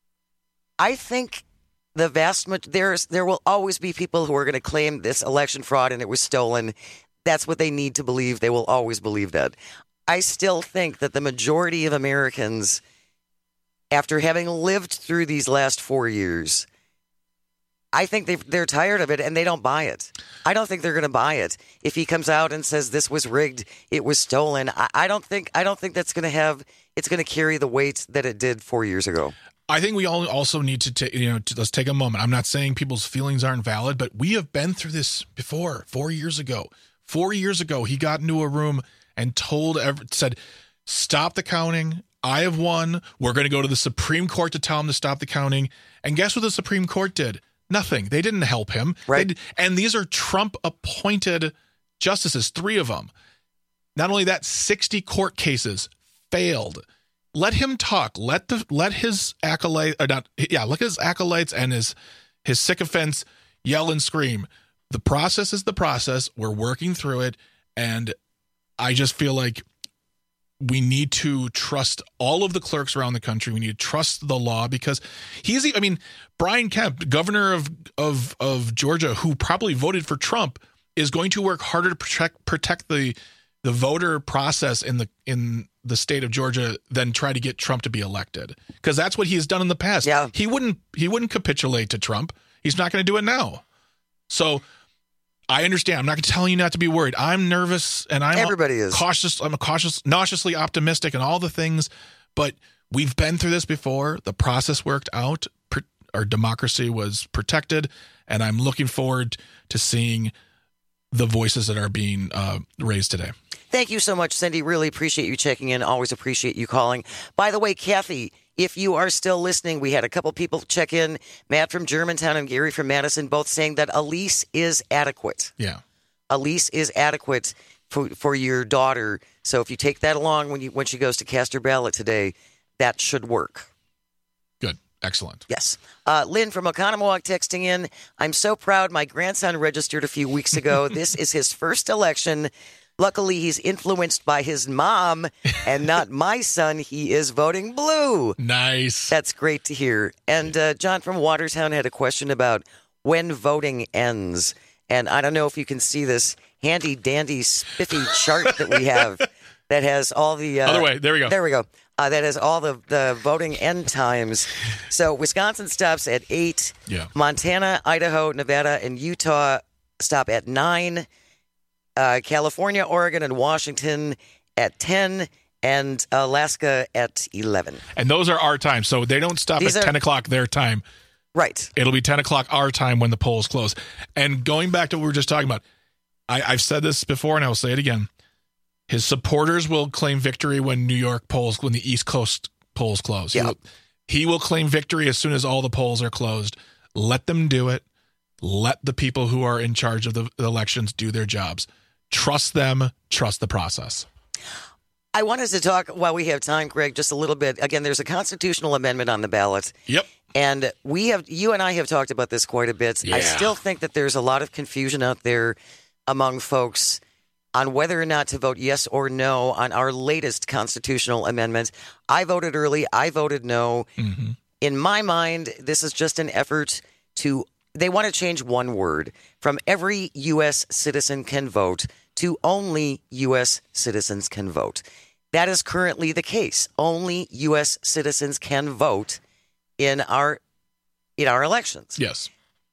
S21: I think the vast ma- there's there will always be people who are going to claim this election fraud and it was stolen. That's what they need to believe. They will always believe that. I still think that the majority of Americans, after having lived through these last four years, I think they've, they're tired of it and they don't buy it. I don't think they're going to buy it if he comes out and says this was rigged, it was stolen. I, I don't think I don't think that's going to have it's going to carry the weight that it did four years ago.
S3: I think we all also need to take, you know, to, let's take a moment. I'm not saying people's feelings aren't valid, but we have been through this before. Four years ago, four years ago, he got into a room and told, said, "Stop the counting. I have won. We're going to go to the Supreme Court to tell him to stop the counting." And guess what the Supreme Court did? Nothing. They didn't help him.
S21: Right.
S3: They, and these are Trump-appointed justices, three of them. Not only that, sixty court cases failed. Let him talk. Let the let his acolyte, or not, yeah, let his acolytes and his his sycophants yell and scream. The process is the process. We're working through it, and I just feel like we need to trust all of the clerks around the country. We need to trust the law because he's, I mean, Brian Kemp, governor of, of, of Georgia, who probably voted for Trump, is going to work harder to protect, protect the, the voter process in the, in the state of Georgia than try to get Trump to be elected. Because that's what he has done in the past.
S21: Yeah.
S3: He wouldn't, he wouldn't capitulate to Trump. He's not going to do it now. So I understand. I'm not telling you not to be worried. I'm nervous and I'm
S21: Everybody is.
S3: cautious. I'm a cautious, nauseously optimistic and all the things, but we've been through this before. The process worked out. Our democracy was protected, and I'm looking forward to seeing the voices that are being uh, raised today.
S21: Thank you so much, Cindy. Really appreciate you checking in. Always appreciate you calling. By the way, Kathy, if you are still listening, we had a couple people check in. Matt from Germantown and Gary from Madison, both saying that a lease is adequate.
S3: Yeah.
S21: A lease is adequate for, for your daughter. So if you take that along when you when she goes to cast her ballot today, that should work.
S3: Good. Excellent.
S21: Yes. Uh, Lynn from Oconomowoc texting in, I'm so proud my grandson registered a few weeks ago. This is his first election. Luckily, he's influenced by his mom and not my son. He is voting blue.
S3: Nice.
S21: That's great to hear. And uh, John from Watertown had a question about when voting ends. And I don't know if you can see this handy dandy spiffy chart that we have that has all the... Uh,
S3: Other way. There we go.
S21: There we go. Uh, that has all the, the voting end times. So Wisconsin stops at eight.
S3: Yeah.
S21: Montana, Idaho, Nevada, and Utah stop at nine. Uh, California, Oregon, and Washington at ten. And Alaska at eleven.
S3: And those are our times. So they don't stop
S21: These
S3: at
S21: are-
S3: ten o'clock their time.
S21: Right.
S3: It'll be ten o'clock our time when the polls close. And going back to what we were just talking about, I, I've said this before and I will say it again. His supporters will claim victory when New York polls, when the East Coast polls close.
S21: Yeah.
S3: He will, he will claim victory as soon as all the polls are closed. Let them do it. Let the people who are in charge of the, the elections do their jobs. Trust them. Trust the process.
S21: I wanted to talk, while we have time, Greg, just a little bit. Again, there's a constitutional amendment on the ballot.
S3: Yep.
S21: And we have, you and I have talked about this quite a bit.
S3: Yeah.
S21: I still think that there's a lot of confusion out there among folks on whether or not to vote yes or no on our latest constitutional amendment. I voted early. I voted no.
S3: Mm-hmm.
S21: In my mind, this is just an effort to, they want to change one word from every U S citizen can vote to only U S citizens can vote. That is currently the case. Only U S citizens can vote in our in our elections.
S3: Yes.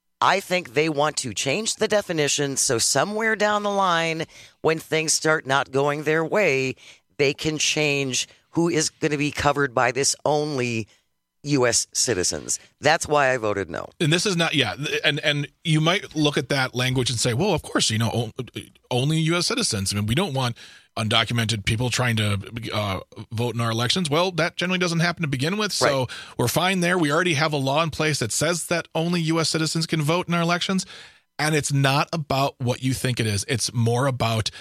S21: I think they want to change the definition so somewhere down the line, when things start not going their way, they can change who is going to be covered by this only U S citizens. That's why I voted no.
S3: And this is not, yeah, and and you might look at that language and say, well, of course, you know, o- only U S citizens. I mean, we don't want undocumented people trying to uh, vote in our elections. Well, that generally doesn't happen to begin with, so
S21: Right.
S3: we're fine there. We already have a law in place that says that only U S citizens can vote in our elections, and it's not about what you think it is. It's more about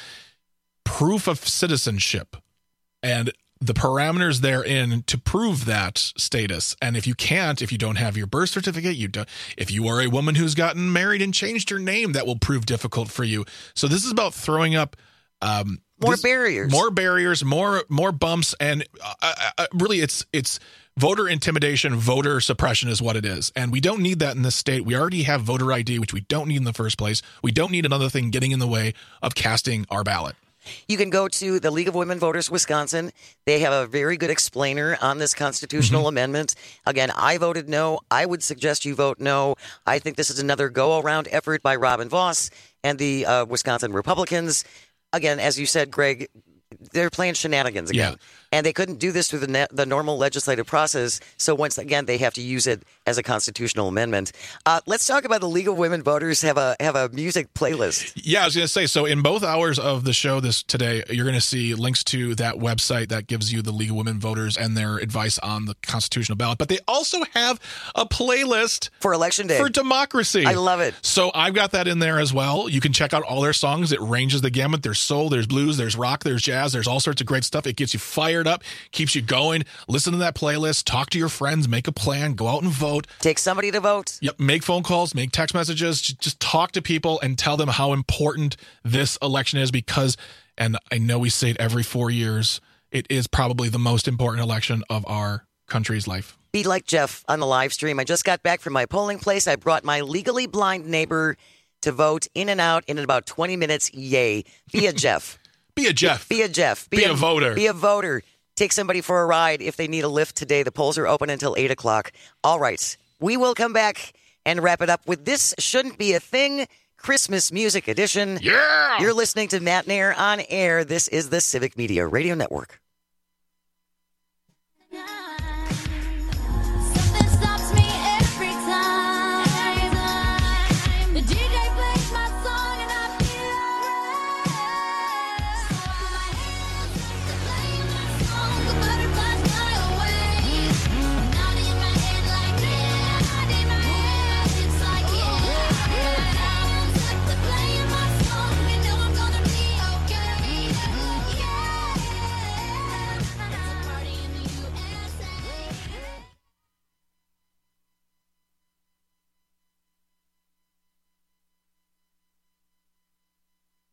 S3: proof of citizenship and the parameters therein to prove that status. And if you can't, if you don't have your birth certificate, you don't, if you are a woman who's gotten married and changed her name, that will prove difficult for you. So this is about throwing up um,
S21: More
S3: this-
S21: barriers.
S3: more barriers, more more bumps, and uh, uh, really, it's it's voter intimidation, voter suppression is what it is, and we don't need that in this state. We already have voter I D, which we don't need in the first place. We don't need another thing getting in the way of casting our ballot.
S21: You can go to the League of Women Voters Wisconsin. They have a very good explainer on this constitutional
S3: Mm-hmm.
S21: amendment. Again, I voted no. I would suggest you vote no. I think this is another go-around effort by Robin Voss and the uh, Wisconsin Republicans. Again, as you said, Greg, they're playing shenanigans again.
S3: Yeah.
S21: And they couldn't do this through the ne- the normal legislative process. So once again, they have to use it as a constitutional amendment. Uh, let's talk about the League of Women Voters have a have a music playlist.
S3: Yeah, I was going to say, so in both hours of the show this today, you're going to see links to that website that gives you the League of Women Voters and their advice on the constitutional ballot. But they also have a playlist
S21: for Election Day
S3: for democracy.
S21: I love it.
S3: So I've got that in there as well. You can check out all their songs. It ranges the gamut. There's soul, there's blues, there's rock, there's jazz, there's all sorts of great stuff. It gets you fired up, keeps you going. Listen to that playlist, talk to your friends, make a plan, go out and vote.
S21: Take somebody to vote.
S3: Yep, make phone calls, make text messages, j- just talk to people and tell them how important this election is because, and I know we say it every four years, it is probably the most important election of our country's life.
S21: Be like Jeff on the live stream. I just got back from my polling place. I brought my legally blind neighbor to vote in and out in about twenty minutes. Yay. Be a Jeff.
S3: Be a Jeff.
S21: Be a Jeff.
S3: Be a voter.
S21: Be a voter. Take somebody for a ride if they need a lift today. The polls are open until eight o'clock. All right. We will come back and wrap it up with This Shouldn't Be a Thing, Christmas Music Edition.
S3: Yeah!
S21: You're listening to Matt Nair on air. This is the Civic Media Radio Network.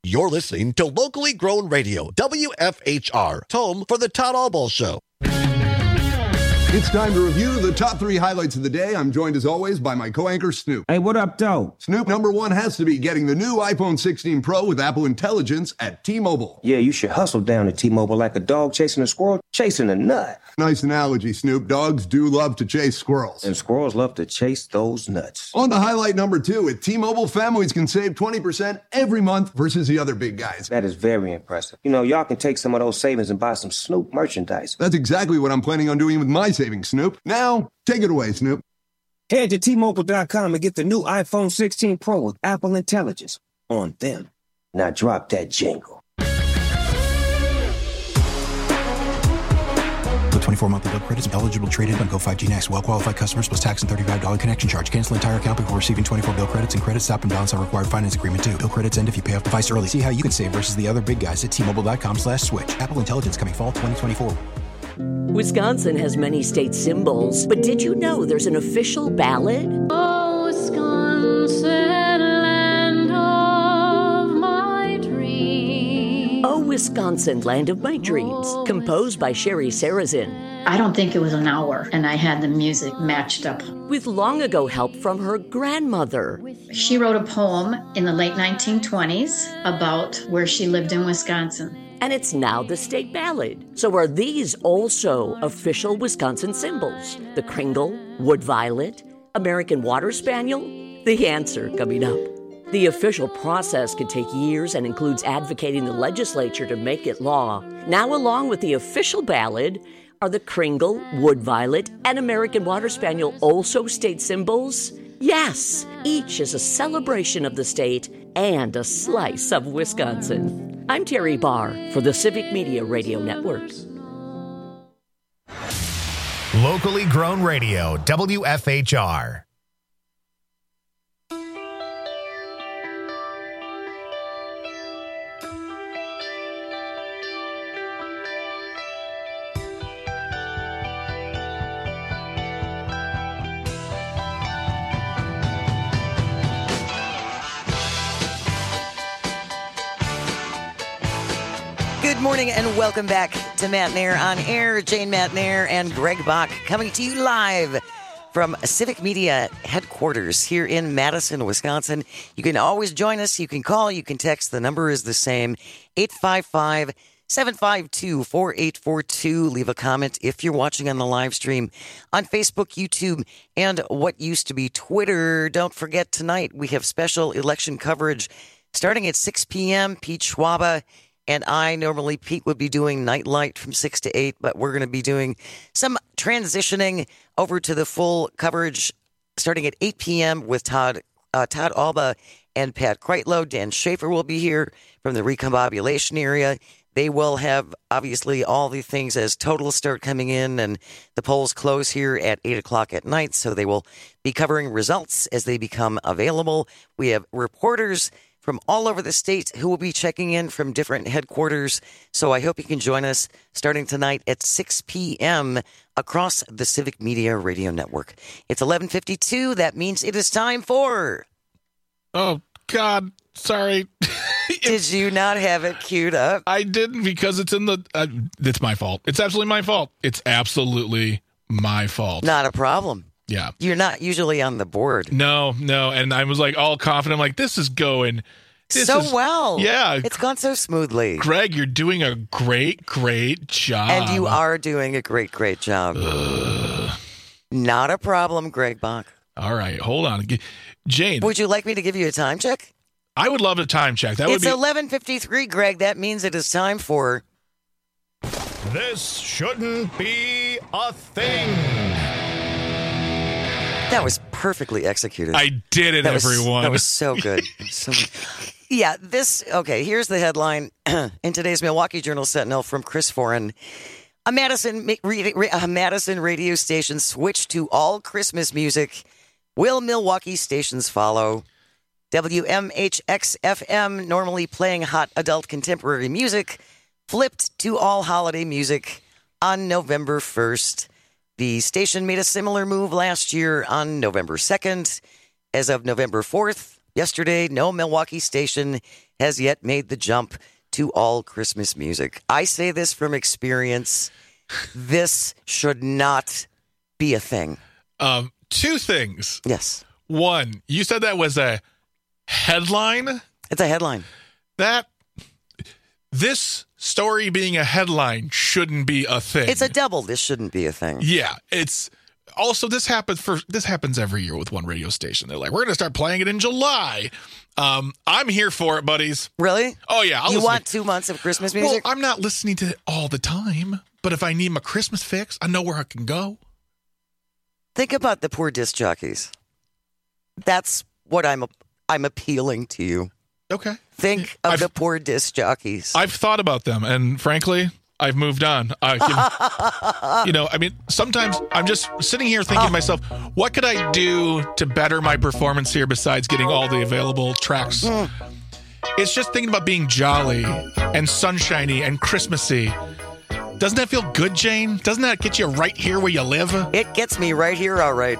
S19: You're listening to Locally Grown Radio, W F H R, home for the Todd Albaugh Show.
S14: It's time to review the top three highlights of the day. I'm joined, as always, by my co-anchor, Snoop.
S15: Hey, what up, though?
S14: Snoop, number one has to be getting the new iPhone sixteen Pro with Apple Intelligence at T-Mobile.
S15: Yeah, you should hustle down at T-Mobile like a dog chasing a squirrel, chasing a nut.
S14: Nice analogy, Snoop. Dogs do love to chase squirrels.
S15: And squirrels love to chase those nuts.
S14: On to highlight number two, at T-Mobile, families can save twenty percent every month versus the other big guys.
S15: That is very impressive. You know, y'all can take some of those savings and buy some Snoop merchandise.
S14: That's exactly what I'm planning on doing with my savings, Snoop. Now, take it away, Snoop.
S15: Head to T Mobile dot com and get the new iPhone sixteen Pro with Apple Intelligence on them. Now drop that jingle.
S16: With twenty-four monthly bill credits, eligible trade-in on Go five G Next. Well-qualified customers plus tax and thirty-five dollars connection charge. Cancel entire account before receiving twenty-four bill credits, and credit stop and balance on required finance agreement too. Bill credits end if you pay off device early. See how you can save versus the other big guys at T Mobile dot com slash switch. Apple Intelligence coming fall twenty twenty-four.
S17: Wisconsin has many state symbols, but did you know there's an official ballad?
S18: Oh, Wisconsin, land of my dreams.
S17: Oh, Wisconsin, land of my dreams, composed by Sherry Sarazin.
S18: I don't think it was an hour, and I had the music matched up.
S17: With long ago help from her grandmother.
S18: She wrote a poem in the late nineteen twenties about where she lived in Wisconsin.
S17: And it's now the state ballad. So are these also official Wisconsin symbols? The Kringle, Wood Violet, American Water Spaniel? The answer coming up. The official process can take years and includes advocating the legislature to make it law. Now, along with the official ballad, are the Kringle, Wood Violet, and American Water Spaniel also state symbols? Yes, each is a celebration of the state and a slice of Wisconsin. I'm Terry Barr for the Civic Media Radio Network.
S1: Locally grown radio, W F H R.
S21: Good morning and welcome back to Matt Nair on Air. Jane Matt Nair and Greg Bach coming to you live from Civic Media headquarters here in Madison, Wisconsin. You can always join us. You can call. You can text. The number is the same, eight five five, seven five two, four eight four two. Leave a comment if you're watching on the live stream on Facebook, YouTube, and what used to be Twitter. Don't forget, tonight we have special election coverage starting at six p.m. Pete Schwaba and I, normally Pete would be doing Nightlight from six to eight, but we're going to be doing some transitioning over to the full coverage starting at eight p.m. with Todd uh, Todd Albaugh and Pat Kreitlow. Dan Schaefer will be here from the recombobulation area. They will have, obviously, all the things as totals start coming in, and the polls close here at eight o'clock at night, so they will be covering results as they become available. We have reporters from all over the state who will be checking in from different headquarters. So I hope you can join us starting tonight at six p.m. across the Civic Media Radio Network. It's eleven fifty-two. That means it is time for...
S3: Oh, God. Sorry.
S21: Did you not have it queued up?
S3: I didn't because it's in the... Uh, it's my fault. It's absolutely my fault. It's absolutely my fault.
S21: Not a problem.
S3: Yeah.
S21: You're not usually on the board.
S3: No, no. And I was like all confident. I'm like, this is going this
S21: so
S3: is,
S21: well.
S3: Yeah.
S21: It's gone so smoothly.
S3: Greg, you're doing a great, great job.
S21: And you are doing a great, great job. Ugh. Not a problem, Greg Bach.
S3: All right. Hold on. Jane.
S21: Would you like me to give you a time check?
S3: I would love a time check. That
S21: it's
S3: would be
S21: eleven fifty-three, Greg. That means it is time for...
S1: This shouldn't be a thing.
S21: That was perfectly executed.
S3: I did it,
S21: that was,
S3: everyone.
S21: That was so good. so, yeah, this, okay, here's the headline in today's Milwaukee Journal Sentinel from Chris Foran. A Madison, a Madison radio station switched to all Christmas music. Will Milwaukee stations follow? W M H X F M, normally playing hot adult contemporary music, flipped to all holiday music on November first. The station made a similar move last year on November second. As of November fourth, yesterday, no Milwaukee station has yet made the jump to all Christmas music. I say this from experience. This should not be a thing.
S3: Um, two things.
S21: Yes.
S3: One, you said that was a headline.
S21: It's a headline.
S3: That this story being a headline shouldn't be a thing.
S21: It's a double. This shouldn't be a thing.
S3: Yeah, it's also this happens for this happens every year with one radio station. They're like, we're going to start playing it in July. Um, I'm here for it, buddies.
S21: Really?
S3: Oh yeah. I'll
S21: you
S3: listen
S21: want
S3: to,
S21: two months of Christmas music?
S3: Well, I'm not listening to it all the time, but if I need my Christmas fix, I know where I can go.
S21: Think about the poor disc jockeys. That's what I'm. I'm appealing to you.
S3: Okay.
S21: Think of
S3: I've,
S21: the poor disc jockeys.
S3: I've thought about them, and frankly, I've moved on. I, you, you know, I mean, sometimes I'm just sitting here thinking to myself, what could I do to better my performance here besides getting all the available tracks? Mm. It's just thinking about being jolly and sunshiny and Christmassy. Doesn't that feel good, Jane? Doesn't that get you right here where you live?
S21: It gets me right here, all right.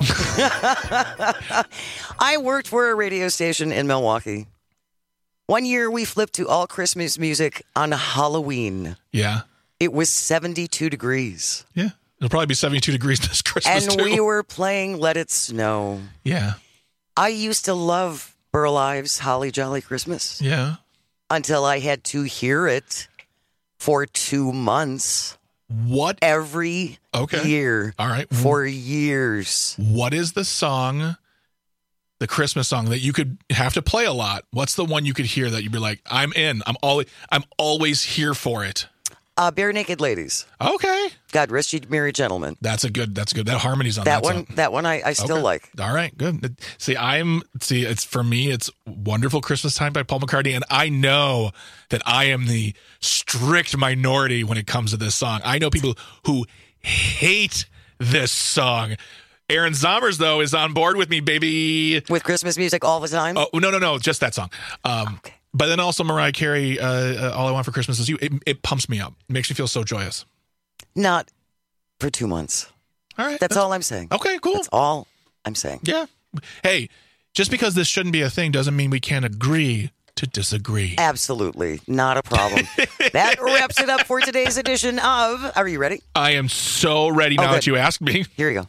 S21: I worked for a radio station in Milwaukee. One year we flipped to all Christmas music on Halloween.
S3: Yeah.
S21: It was seventy-two degrees.
S3: Yeah. It'll probably be seventy-two degrees this Christmas,
S21: And
S3: too.
S21: we were playing Let It Snow.
S3: Yeah.
S21: I used to love Burl Ives' Holly Jolly Christmas.
S3: Yeah.
S21: Until I had to hear it for two months.
S3: What?
S21: Every
S3: okay.
S21: year.
S3: All right.
S21: For years.
S3: What is the song, the Christmas song that you could have to play a lot? What's the one you could hear that you'd be like, I'm in. I'm always, I'm always here for it.
S21: Uh, Bare Naked Ladies.
S3: Okay.
S21: God Rest Ye Merry Gentlemen.
S3: That's a good, that's good. That harmony's on
S21: that,
S3: that
S21: one.
S3: song.
S21: That one I, I still
S3: okay.
S21: like.
S3: All right, good. See, I'm, see, it's for me, it's Wonderful Christmas Time by Paul McCartney. And I know that I am the strict minority when it comes to this song. I know people who hate this song. Aaron Zommers, though, is on board with me, baby.
S21: With Christmas music all the time?
S3: Oh, no, no, no, just that song. Um, okay. But then also Mariah Carey, uh, uh, All I Want for Christmas Is You. It, it pumps me up. It makes me feel so joyous.
S21: Not for two months.
S3: All right.
S21: That's, that's all I'm saying.
S3: Okay, cool.
S21: That's all I'm saying.
S3: Yeah. Hey, just because this shouldn't be a thing doesn't mean we can't agree to disagree.
S21: Absolutely. Not a problem. That wraps it up for today's edition of... Are you ready?
S3: I am so ready now
S21: oh,
S3: that you asked me.
S21: Here you go.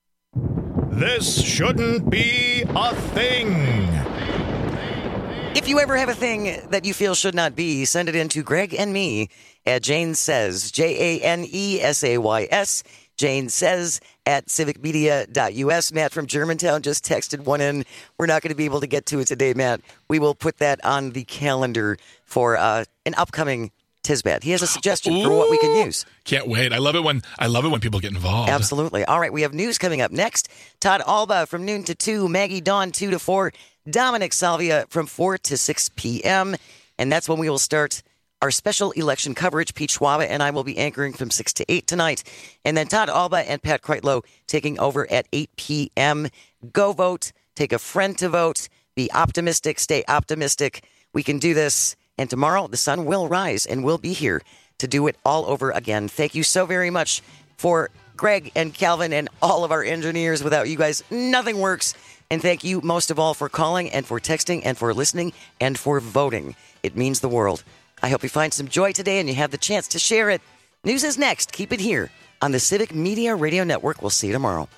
S1: This shouldn't be a thing.
S21: If you ever have a thing that you feel should not be, send it in to Greg and me at Jane Says, J A N E S A Y S, Jane Says at civic media dot U S. Matt from Germantown just texted one in. We're not going to be able to get to it today, Matt. We will put that on the calendar for uh, an upcoming Tisbat. He has a suggestion
S3: Ooh,
S21: for what we can use.
S3: Can't wait. I love it when I love it when people get involved.
S21: Absolutely. All right, we have news coming up next. Todd Alba from noon to two, Maggie Dawn two to four, Dominic Salvia from four to six p.m. And that's when we will start our special election coverage. Pete Schwaba and I will be anchoring from six to eight tonight. And then Todd Alba and Pat Kreitlow taking over at eight p.m. Go vote. Take a friend to vote. Be optimistic. Stay optimistic. We can do this. And tomorrow the sun will rise and we'll be here to do it all over again. Thank you so very much for Greg and Calvin and all of our engineers. Without you guys, nothing works. And thank you most of all for calling and for texting and for listening and for voting. It means the world. I hope you find some joy today and you have the chance to share it. News is next. Keep it here on the Civic Media Radio Network. We'll see you tomorrow.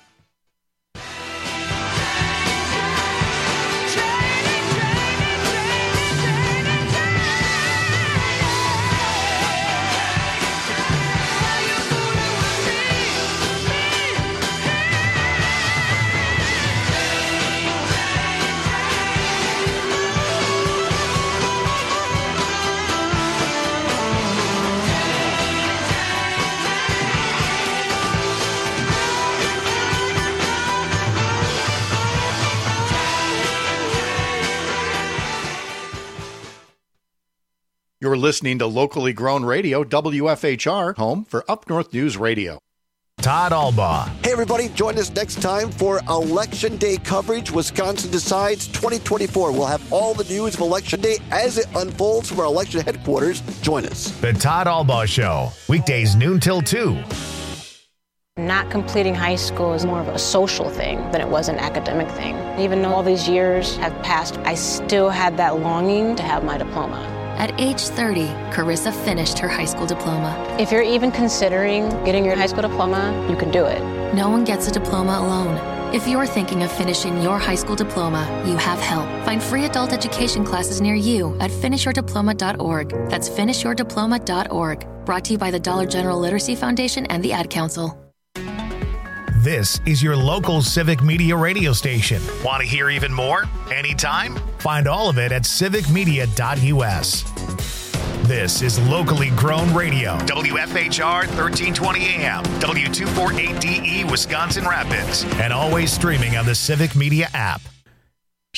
S7: You're listening to locally grown radio, W F H R, home for Up North News Radio.
S1: Todd Alba.
S19: Hey, everybody, join us next time for Election Day coverage. Wisconsin Decides twenty twenty-four. We'll have all the news of Election Day as it unfolds from our election headquarters. Join us.
S1: The Todd Alba Show, weekdays noon till two.
S9: Not completing high school is more of a social thing than it was an academic thing. Even though all these years have passed, I still had that longing to have my diploma.
S11: At age thirty, Carissa finished her high school diploma.
S9: If you're even considering getting your high school diploma, you can do it.
S11: No one gets a diploma alone. If you're thinking of finishing your high school diploma, you have help. Find free adult education classes near you at finish your diploma dot org. That's finish your diploma dot org. Brought to you by the Dollar General Literacy Foundation and the Ad Council.
S1: This is your local Civic Media radio station. Want to hear even more? Anytime? Find all of it at civic media dot u s. This is locally grown radio. W F H R thirteen twenty A M, W two forty-eight D E, Wisconsin Rapids, and always streaming on the Civic Media app.